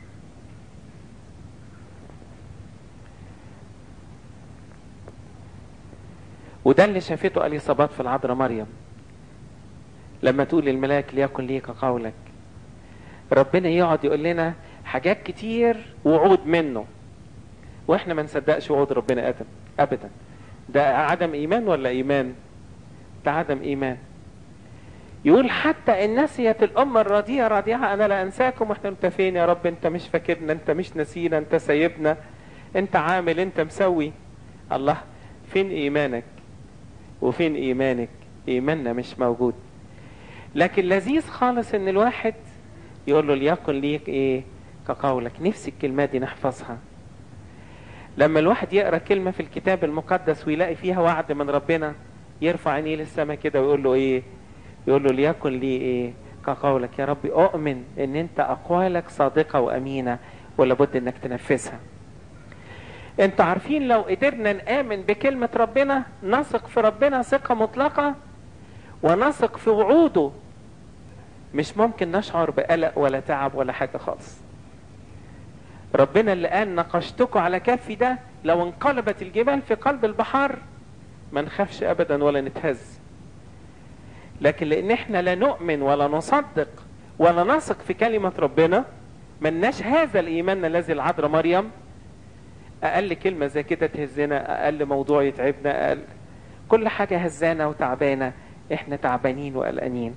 وده اللي شافته اليصابات في العذراء مريم لما تقول للملاك ليكن لي كقولك. ربنا يقعد يقول لنا حاجات كتير وعود منه واحنا ما نصدقش وعود ربنا ابدا ابدا. ده عدم ايمان ولا ايمان؟ ده عدم ايمان. يقول حتى ان نسيت الام الرضيعه رضيعها انا لا انساكم. واحنا انت فين يا رب؟ انت مش فاكرنا، انت مش نسينا، انت سايبنا، انت عامل، انت مسوي. الله، فين ايمانك وفين ايمانك؟ ايماننا مش موجود. لكن لذيذ خالص ان الواحد يقول له ليكن ليك ايه كقولك. نفسي الكلمة دي نحفظها. لما الواحد يقرأ كلمة في الكتاب المقدس ويلاقي فيها وعد من ربنا يرفع عينيه للسماء كده ويقول له ايه يقول له ليكن لي ايه كقولك. يا رب اؤمن ان انت اقوالك صادقة وامينة ولابد انك تنفذها. انتوا عارفين لو قدرنا نآمن بكلمة ربنا نثق في ربنا ثقة مطلقة ونثق في وعوده، مش ممكن نشعر بقلق ولا تعب ولا حاجة خالص. ربنا اللي قال نقشتكم على كفي ده لو انقلبت الجبال في قلب البحر ما نخافش ابدا ولا نتهز. لكن لان احنا لا نؤمن ولا نصدق ولا نثق في كلمة ربنا مناش هذا الايمان الذي العذراء مريم. اقل كلمة زي كده تهزنا، اقل موضوع يتعبنا، اقل كل حاجة هزانة وتعبانة، احنا تعبانين وقلقانين.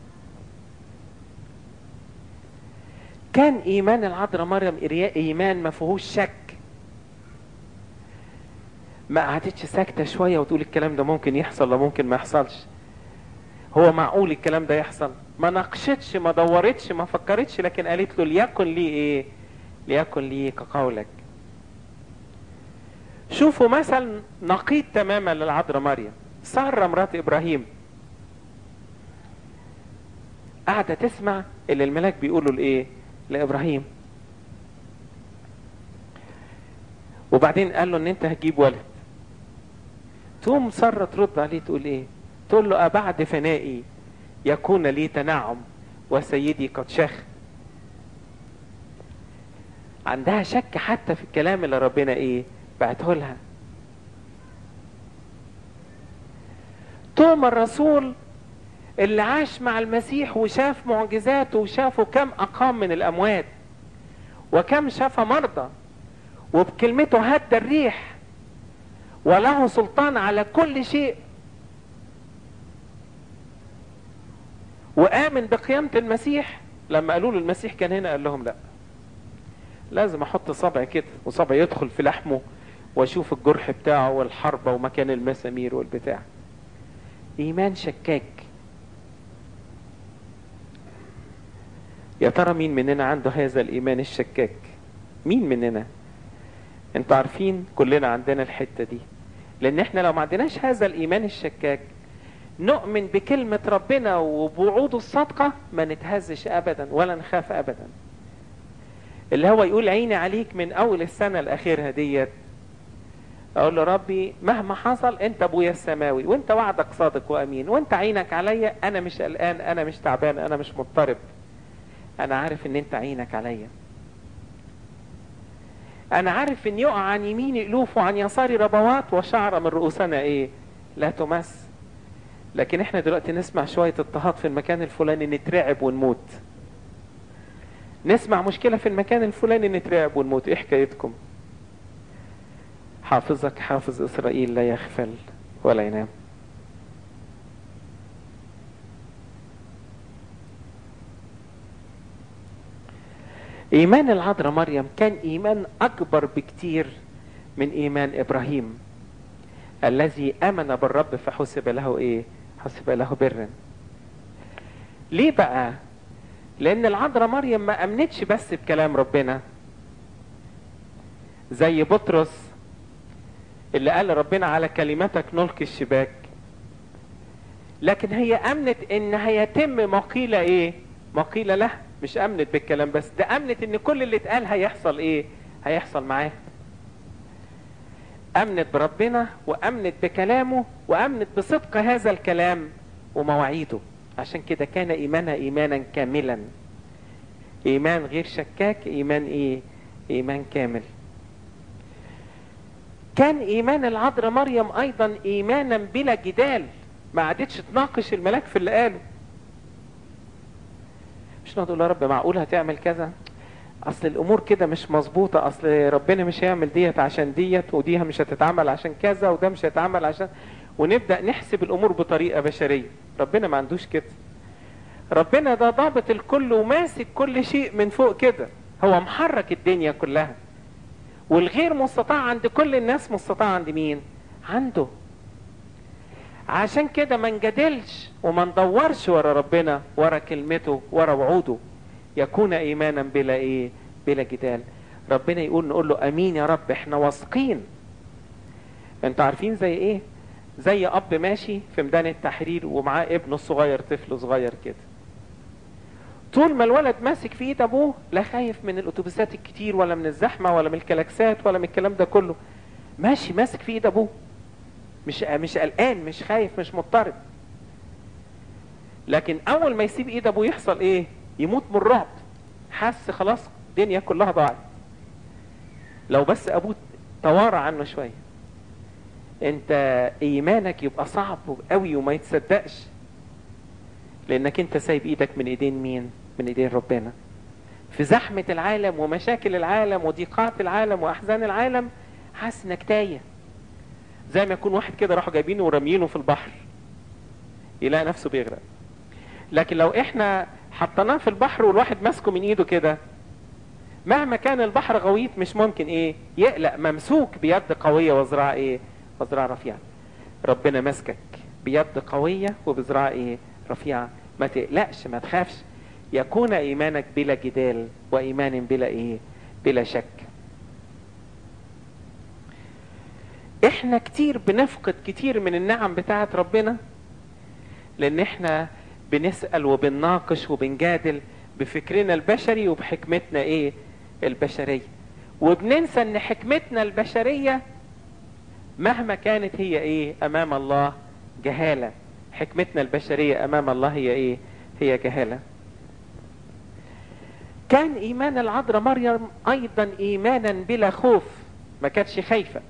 كان ايمان العذراء مريم ايمان ما فيهوش شك. ما قعدتش ساكتة شوية وتقول الكلام ده ممكن يحصل ولا ممكن ما يحصلش، هو معقول الكلام ده يحصل؟ ما ناقشتش، ما دورتش، ما فكرتش، لكن قالت له ليكن لي ايه؟ ليكن لي كقولك. شوفوا مثل نقيض تماما للعذراء مريم، سارة مرات ابراهيم قاعدة تسمع اللي الملاك بيقولوا لايه؟ لابراهيم. وبعدين قال له ان انت هتجيب ولد. تقوم سارة ترد عليه تقول ايه؟ تقول له أبعد فنائي يكون لي تنعم وسيدي قد شخ. عندها شك حتى في الكلام اللي ربنا ايه بعته لها. توما الرسول اللي عاش مع المسيح وشاف معجزاته وشافه كم أقام من الأموات وكم شاف مرضى وبكلمته هد الريح وله سلطان على كل شيء، وآمن بقيامة المسيح. لما قالوا له المسيح كان هنا قال لهم لا، لازم احط صبع كده وصبع يدخل في لحمه واشوف الجرح بتاعه والحربة ومكان المسامير والبتاع. ايمان شكاك. يا ترى مين مننا عنده هذا الايمان الشكاك؟ مين مننا؟ انتوا عارفين كلنا عندنا الحتة دي، لان احنا لو ما عندناش هذا الايمان الشكاك نؤمن بكلمة ربنا وبوعوده الصادقة ما نتهزش ابدا ولا نخاف ابدا. اللي هو يقول عيني عليك من اول السنة الاخيرها ديت، اقول له ربي مهما حصل انت ابويا السماوي وانت وعدك صادق وامين وانت عينك عليا، انا مش قلقان، انا مش تعبان، انا مش مضطرب، انا عارف ان انت عينك عليا. انا عارف ان يقع عن يميني الوف وعن يساري ربوات وشعر من رؤوسنا ايه لا تمس. لكن احنا دلوقتي نسمع شوية اضطهاد في المكان الفلاني نترعب ونموت، نسمع مشكلة في المكان الفلاني نترعب ونموت. ايه حكايتكم؟ حافظك حافظ اسرائيل لا يغفل ولا ينام. ايمان العذراء مريم كان ايمان اكبر بكتير من ايمان ابراهيم الذي امن بالرب فحسب له ايه؟ حسب له برا. ليه بقى؟ لان العذراء مريم ما امنتش بس بكلام ربنا زي بطرس اللي قال ربنا على كلمتك نلقي الشباك، لكن هي امنت ان هيتم ما قيل ايه؟ ما قيل له. مش امنت بالكلام بس، ده امنت ان كل اللي اتقال هيحصل ايه؟ هيحصل معاه. امنت بربنا وامنت بكلامه وامنت بصدق هذا الكلام ومواعيده. عشان كده كان ايمانها ايمانا كاملا، ايمان غير شكاك، ايمان ايه؟ ايمان كامل. كان ايمان العذراء مريم ايضا ايمانا بلا جدال، ما عادتش تناقش الملاك في اللي قاله. مش نقول يا رب معقول هتعمل كذا؟ اصل الامور كده مش مظبوطه، اصل ربنا مش هيعمل ديت عشان ديت، وديها مش هتتعمل عشان كذا، وده مش هيتعمل عشان، ونبدا نحسب الامور بطريقه بشريه. ربنا ما عندوش كده. ربنا ده ضابط الكل وماسك كل شيء من فوق كده، هو محرك الدنيا كلها، والغير مستطاع عند كل الناس مستطاع عند مين؟ عنده. عشان كده ما نجادلش وما ندورش ورا ربنا، ورا كلمته، ورا وعوده. يكون ايمانا بلا ايه؟ بلا جدال. ربنا يقول نقول له امين يا رب، احنا واثقين. انتوا عارفين زي ايه؟ زي اب ماشي في ميدان التحرير ومعاه ابنه الصغير، طفل صغير كده، طول ما الولد ماسك في ايد ابوه لا خايف من الاتوبيسات الكتير ولا من الزحمه ولا من الكلاكسات ولا من الكلام ده كله، ماشي ماسك في ايد ابوه، مش مش قلقان، مش خايف، مش مضطرب. لكن اول ما يسيب ايد ابوه يحصل ايه؟ يموت من الرعب، حس خلاص الدنيا كلها ضاعت. لو بس ابوه توارى عنه شويه، انت ايمانك يبقى صعب قوي وما يتصدقش، لانك انت سايب ايدك من ايدين مين؟ من ايدين ربنا. في زحمه العالم ومشاكل العالم وضيقات العالم واحزان العالم حاسس انك تايه، زي ما يكون واحد كده راحوا جايبينه ورميينه في البحر يلاقي نفسه بيغرق. لكن لو احنا حطيناه في البحر والواحد ماسكه من ايده كده، مهما كان البحر غويط مش ممكن ايه يقلق، ممسوك بيد قوية وذراع ايه وذراع رفيعة. ربنا ماسكك بيد قوية وبذراع ايه رفيعة، ما تقلقش ما تخافش. يكون ايمانك بلا جدال وايمان بلا ايه بلا شك. احنا كتير بنفقد كتير من النعم بتاعت ربنا لان احنا بنسأل وبنناقش وبنجادل بفكرنا البشري وبحكمتنا ايه البشرية، وبننسى ان حكمتنا البشرية مهما كانت هي ايه امام الله جهالة. حكمتنا البشرية امام الله هي ايه هي جهالة. كان ايمان العذراء مريم ايضا ايمانا بلا خوف، ما كانتش خايفة.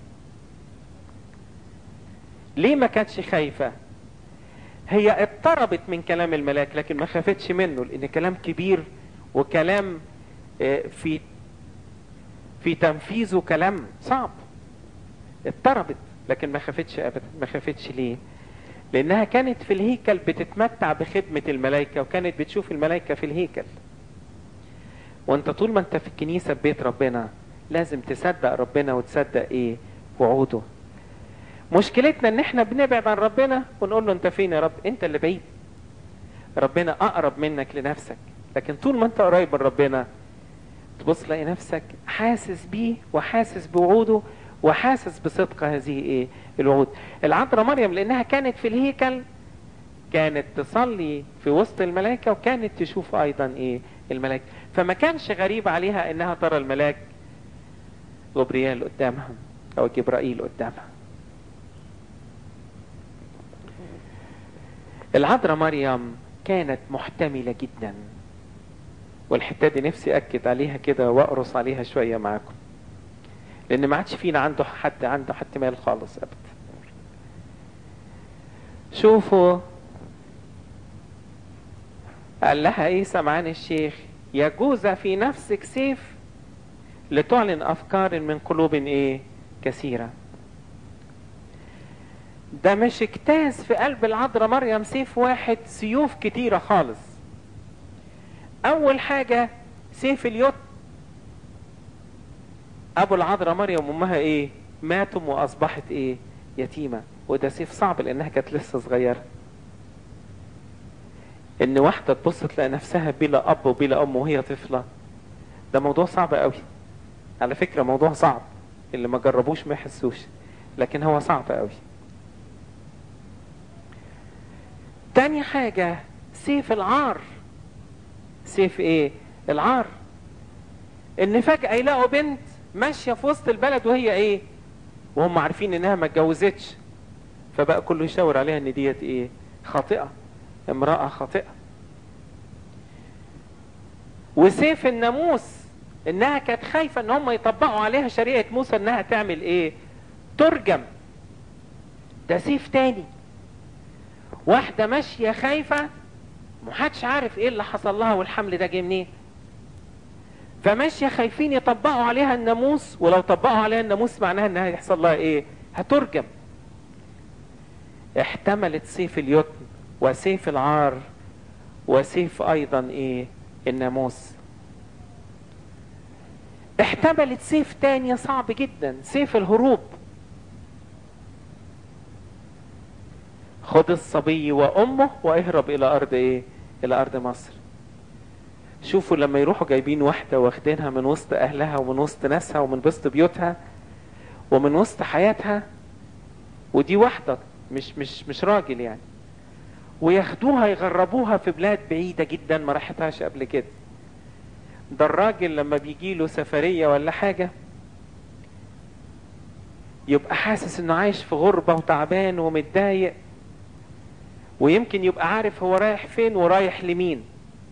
ليه ما كانتش خايفة؟ هي اضطربت من كلام الملاك لكن ما خافتش منه، لان كلام كبير وكلام في في تنفيذه كلام صعب. اضطربت لكن ما خافتش ابدا. ما خافتش ليه؟ لانها كانت في الهيكل بتتمتع بخدمة الملائكة وكانت بتشوف الملائكة في الهيكل. وانت طول ما انت في الكنيسة في بيت ربنا لازم تصدق ربنا وتصدق ايه وعوده. مشكلتنا ان احنا بنبعد عن ربنا ونقول له انت فين يا رب؟ انت اللي بعيد. ربنا اقرب منك لنفسك، لكن طول ما انت قريب من ربنا تبص تلاقي نفسك حاسس بيه وحاسس بوعوده وحاسس بصدق هذه ايه الوعود. العذراء مريم لانها كانت في الهيكل كانت تصلي في وسط الملائكة وكانت تشوف ايضا ايه الملائكة، فما كانش غريب عليها انها ترى الملاك غبريال قدامها او جبرائيل قدامها. العذراء مريم كانت محتملة جدا، والحتة دي نفسي أكد عليها كده وأقرص عليها شوية معاكم، لأن ما عادش فينا عنده حد عنده احتمال خالص أبدا. شوفوا قال لها إيه سمعان الشيخ؟ يجوز في نفسك سيف لتعلن أفكار من قلوب إيه كثيرة. ده مش اجتاز في قلب العذراء مريم سيف واحد، سيوف كتيرة خالص. اول حاجة سيف اليد. ابو العذراء مريم وامها ايه ماتوا واصبحت ايه يتيمة، وده سيف صعب لانها كانت لسه صغيرة. ان واحدة تبص تلاقي نفسها بلا اب وبلا ام وهي طفلة، ده موضوع صعب قوي. على فكرة موضوع صعب، اللي ما جربوش ما يحسوش، لكن هو صعب قوي. تاني حاجة سيف العار. سيف ايه العار، ان فجأة يلاقوا بنت ماشية في وسط البلد وهي ايه وهم عارفين انها ما اتجوزتش، فبقى كله يشاور عليها ان ديت ايه خاطئة، امرأة خاطئة. وسيف الناموس، انها كانت خايفة ان هم يطبقوا عليها شريعة موسى انها تعمل ايه ترجم. ده سيف تاني. واحدة ماشية خايفة محدش عارف ايه اللي حصل لها والحمل ده جه منين، فماشية خايفين يطبقوا عليها الناموس، ولو طبقوا عليها الناموس معناها انها يحصل لها ايه هترجم. احتملت سيف اليتم وسيف العار وسيف ايضا ايه الناموس. احتملت سيف تاني صعب جدا، سيف الهروب. خد الصبي وامه واهرب الى ارض ايه الى ارض مصر. شوفوا لما يروحوا جايبين واحدة واخدينها من وسط اهلها ومن وسط ناسها ومن وسط بيوتها ومن وسط حياتها، ودي واحدة مش مش مش راجل يعني، وياخدوها يغربوها في بلاد بعيدة جدا ما راحتهاش قبل كده. ده الراجل لما بيجي له سفرية ولا حاجة يبقى حاسس انه عايش في غربة وتعبان ومتضايق، ويمكن يبقى عارف هو رايح فين ورايح لمين،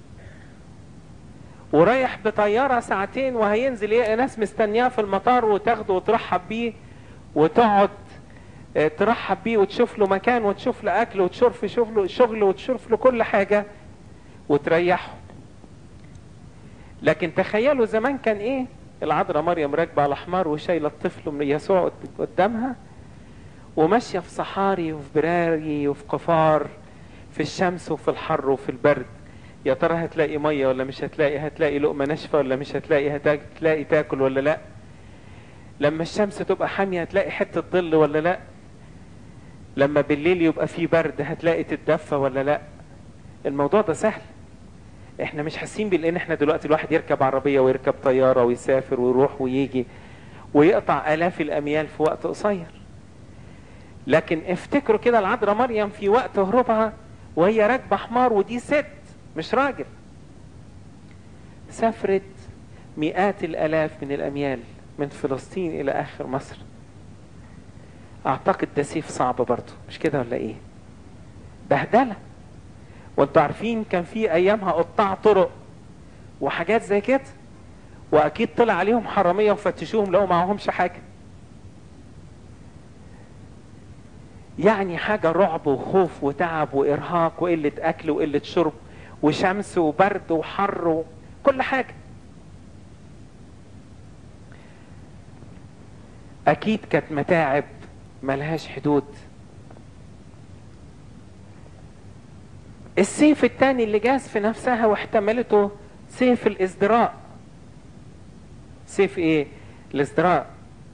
ورايح بطيارة ساعتين وهينزل يلاقي ناس مستنياه في المطار وتاخده وترحب بيه وتقعد ترحب بيه وتشوف له مكان وتشوف له اكل وتشوف له شغل وتشوف له كل حاجة وتريحه. لكن تخيلوا زمان كان ايه، العذراء مريم راكبة على حمار وشايلة الطفل من يسوع قدامها، وماشية في صحاري وفي براري وفي قفار، في الشمس وفي الحر وفي البرد. يا ترى هتلاقي مية ولا مش هتلاقي؟ هتلاقي لقمة ناشفة ولا مش هتلاقي؟ هتلاقي تاكل ولا لا؟ لما الشمس تبقى حامية هتلاقي حتة ظل ولا لا؟ لما بالليل يبقى فيه برد هتلاقي تتدفى ولا لا؟ الموضوع ده سهل. احنا مش حاسين بالان احنا دلوقتي الواحد يركب عربية ويركب طيارة ويسافر ويروح ويجي ويقطع آلاف الأميال في وقت قصير. لكن افتكروا كده العذراء مريم في وقت هروبها وهي راكبة حمار، ودي ست مش راجل، سافرت مئات الآلاف من الأميال من فلسطين إلى آخر مصر. أعتقد ده سيف صعب برضه، مش كده ولا إيه؟ بهدلة. وانتوا عارفين كان في أيامها قطاع طرق وحاجات زي كده، وأكيد طلع عليهم حرامية وفتشوهم لقوا معهمش حاجة. يعني حاجة رعب وخوف وتعب وإرهاق وقلة أكل وقلة شرب وشمس وبرد وحر وكل حاجة. أكيد كانت متاعب ملهاش حدود. السيف التاني اللي جاز في نفسها واحتملته سيف الازدراء. سيف ايه؟ الازدراء.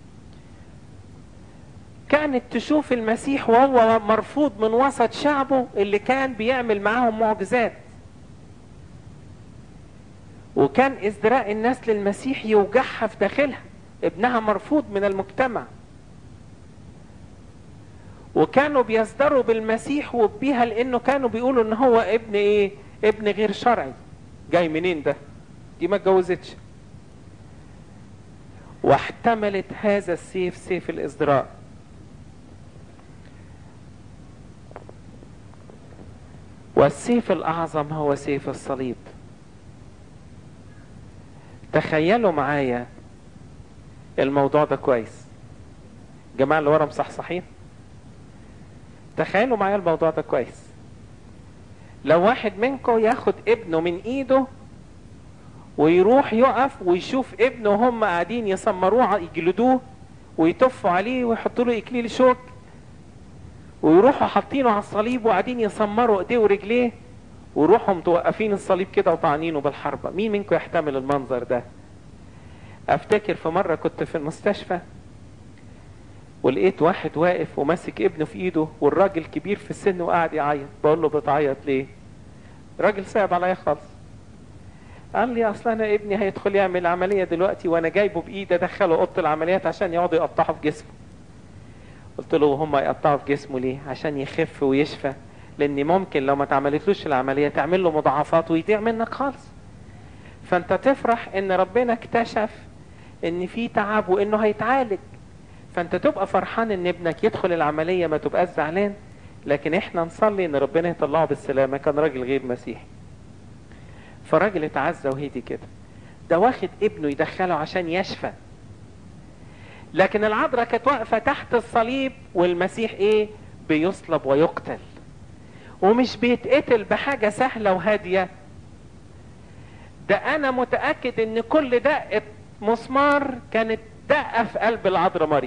كانت تشوف المسيح وهو مرفوض من وسط شعبه اللي كان بيعمل معاهم معجزات، وكان ازدراء الناس للمسيح يوجعها في داخلها، ابنها مرفوض من المجتمع، وكانوا بيصدروا بالمسيح وبيها لانه كانوا بيقولوا ان هو ابن ايه؟ ابن غير شرعي. جاي منين ده؟ دي ما اتجوزتش. واحتملت هذا السيف، سيف الازدراء. والسيف الاعظم هو سيف الصليب. تخيلوا معايا الموضوع ده كويس. جماعة اللي ورا مصحصحين، تخيلوا معايا الموضوع ده كويس. لو واحد منكم ياخد ابنه من ايده ويروح يقف ويشوف ابنه هم قاعدين يسمروه يجلدوه ويتفوا عليه ويحطوا له اكليل شوك ويروحوا حاطينه على الصليب وقاعدين يسمروا ايديه ورجليه ويروحوا متوقفين الصليب كده وطعنينه بالحربة، مين منكم يحتمل المنظر ده؟ افتكر في مرة كنت في المستشفى ولقيت واحد واقف وماسك ابنه في ايده والراجل كبير في السن وقاعد يعيط. بقول له بتعيط ليه؟ راجل صعب عليا خالص. قال لي اصل انا ابني هيدخل يعمل عملية دلوقتي وانا جايبه بايدي ادخله اوضه العمليات عشان يقعدوا يقطعوا في جسمه. قلت له هم يقطعوا في جسمه ليه؟ عشان يخف ويشفى، لان ممكن لو ما تعملتلوش العملية تعمل له مضاعفات ويضيع منك خالص. فانت تفرح ان ربنا اكتشف ان في تعب وانه هيتعالج، فانت تبقى فرحان ان ابنك يدخل العملية ما تبقاش زعلان. لكن احنا نصلي ان ربنا يطلعه بالسلامة. كان راجل غير مسيحي، فراجل اتعزى وهدي كده. ده واخد ابنه يدخله عشان يشفى. لكن العذراء كانت واقفة تحت الصليب والمسيح ايه؟ بيصلب ويقتل، ومش بيتقتل بحاجة سهلة وهادية. ده انا متأكد ان كل دقة مسمار كانت دقة في قلب العذراء مريم.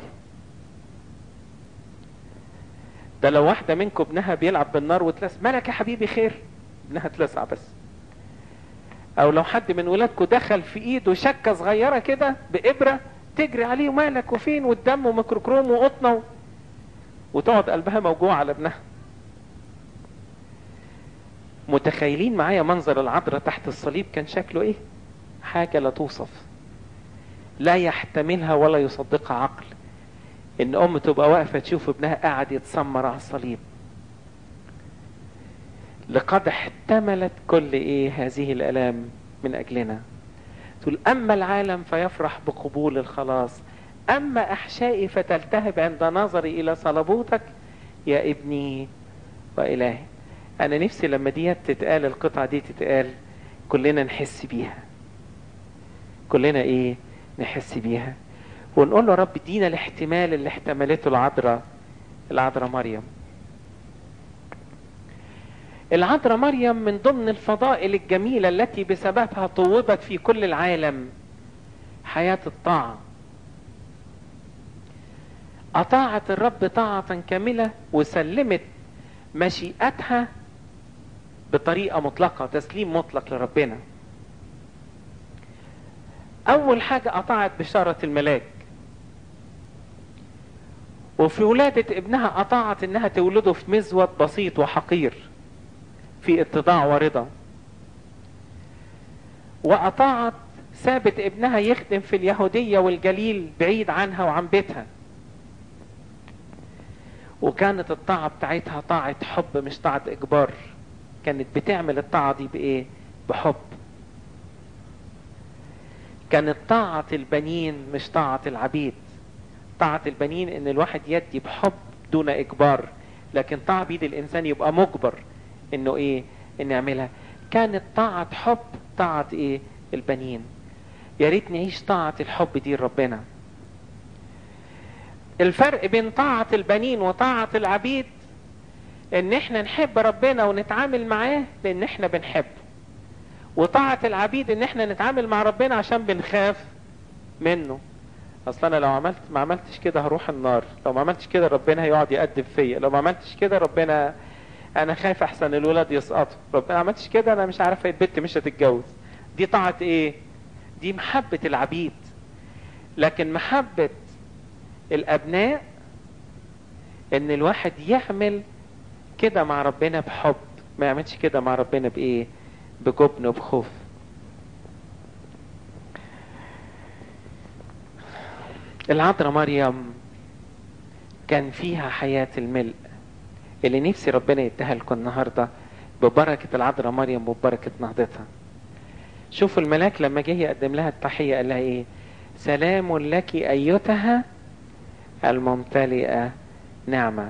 ده لو واحدة منكم ابنها بيلعب بالنار وتلسع، مالك يا حبيبي خير؟ ابنها تلسع بس. او لو حد من ولادكم دخل في ايده شكة صغيرة كده بإبرة تجري عليه ومالك وفين والدم وميكروكروم وقطنة، وتقعد قلبها موجوع على ابنها. متخيلين معايا منظر العذراء تحت الصليب كان شكله ايه؟ حاجة لا توصف، لا يحتملها ولا يصدقها عقل ان ام تبقى واقفة تشوف ابنها قاعد يتسمر على الصليب. لقد احتملت كل ايه هذه الالام من اجلنا. تقول اما العالم فيفرح بقبول الخلاص، اما احشائي فتلتهب عند نظري الى صلبوتك يا ابني والهي. انا نفسي لما دي تتقال، القطعة دي تتقال، كلنا نحس بيها. كلنا ايه؟ نحس بيها ونقول له رب ادينا الاحتمال اللي احتملته العذراء العذراء مريم. العذراء مريم من ضمن الفضائل الجميلة التي بسببها طوبت في كل العالم حياة الطاعة. أطاعت الرب طاعة كاملة وسلمت مشيئتها بطريقة مطلقة، تسليم مطلق لربنا. أول حاجة أطاعت بشارة الملاك، وفي ولادة ابنها أطاعت إنها تولده في مزود بسيط وحقير في اتضاع ورضا، وأطاعت سابت ابنها يخدم في اليهودية والجليل بعيد عنها وعن بيتها، وكانت الطاعة بتاعتها طاعة حب مش طاعة إجبار. كانت بتعمل الطاعة دي بإيه؟ بحب. كانت طاعة البنين مش طاعة العبيد. طاعة البنين إن الواحد يدي بحب دون إجبار، لكن طاعة بيد الإنسان يبقى مجبر إنه إيه؟ إنه يعملها. كانت طاعة حب طاعة إيه؟ البنين. يا ريت نعيش طاعة الحب دي لربنا. الفرق بين طاعة البنين وطاعة العبيد ان احنا نحب ربنا ونتعامل معاه لان احنا بنحبه، وطاعة العبيد ان احنا نتعامل مع ربنا عشان بنخاف منه. اصلا انا لو عملت ما عملتش كده هروح النار، لو ما عملتش كده ربنا هيقعد يأدب فيا، لو ما عملتش كده ربنا انا خايف احسن الولاد يسقطوا، ربنا ما عملتش كده انا مش عارفه البنت مش هتتجوز. دي طاعة ايه؟ دي محبة العبيد. لكن محبة الابناء ان الواحد يعمل كده مع ربنا بحب، ما يعملش كده مع ربنا بايه؟ بجبن وبخوف. العذراء مريم كان فيها حياة الملء اللي نفسي ربنا يديها لكم النهارده ببركة العذراء مريم وببركة نهضتها. شوفوا الملاك لما جه يقدم لها التحية قال لها ايه؟ سلام لك ايتها الممتلئة نعمة.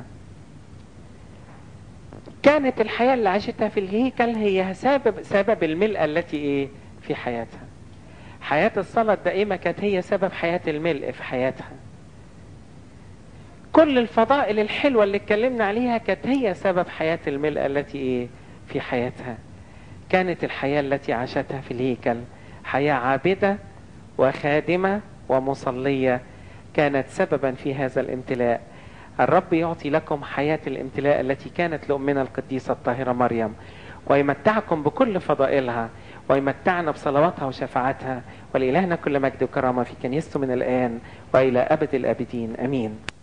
كانت الحياة اللي عاشتها في الهيكل هي سبب سبب الملء التي ايه في حياتها. حياة الصلاة الدائمة كانت هي سبب حياة الملء في حياتها. كل الفضائل الحلوة اللي اتكلمنا عليها كانت هي سبب حياة الملء التي ايه في حياتها. كانت الحياة التي عاشتها في الهيكل حياة عابدة وخادمة ومصلية، كانت سببا في هذا الامتلاء. الرب يعطي لكم حياة الامتلاء التي كانت لأمنا القديسة الطاهرة مريم، ويمتعكم بكل فضائلها، ويمتعنا بصلواتها وشفاعتها. ولإلهنا كل مجد وكرامة في كنيسته من الآن وإلى أبد الآبدين، أمين.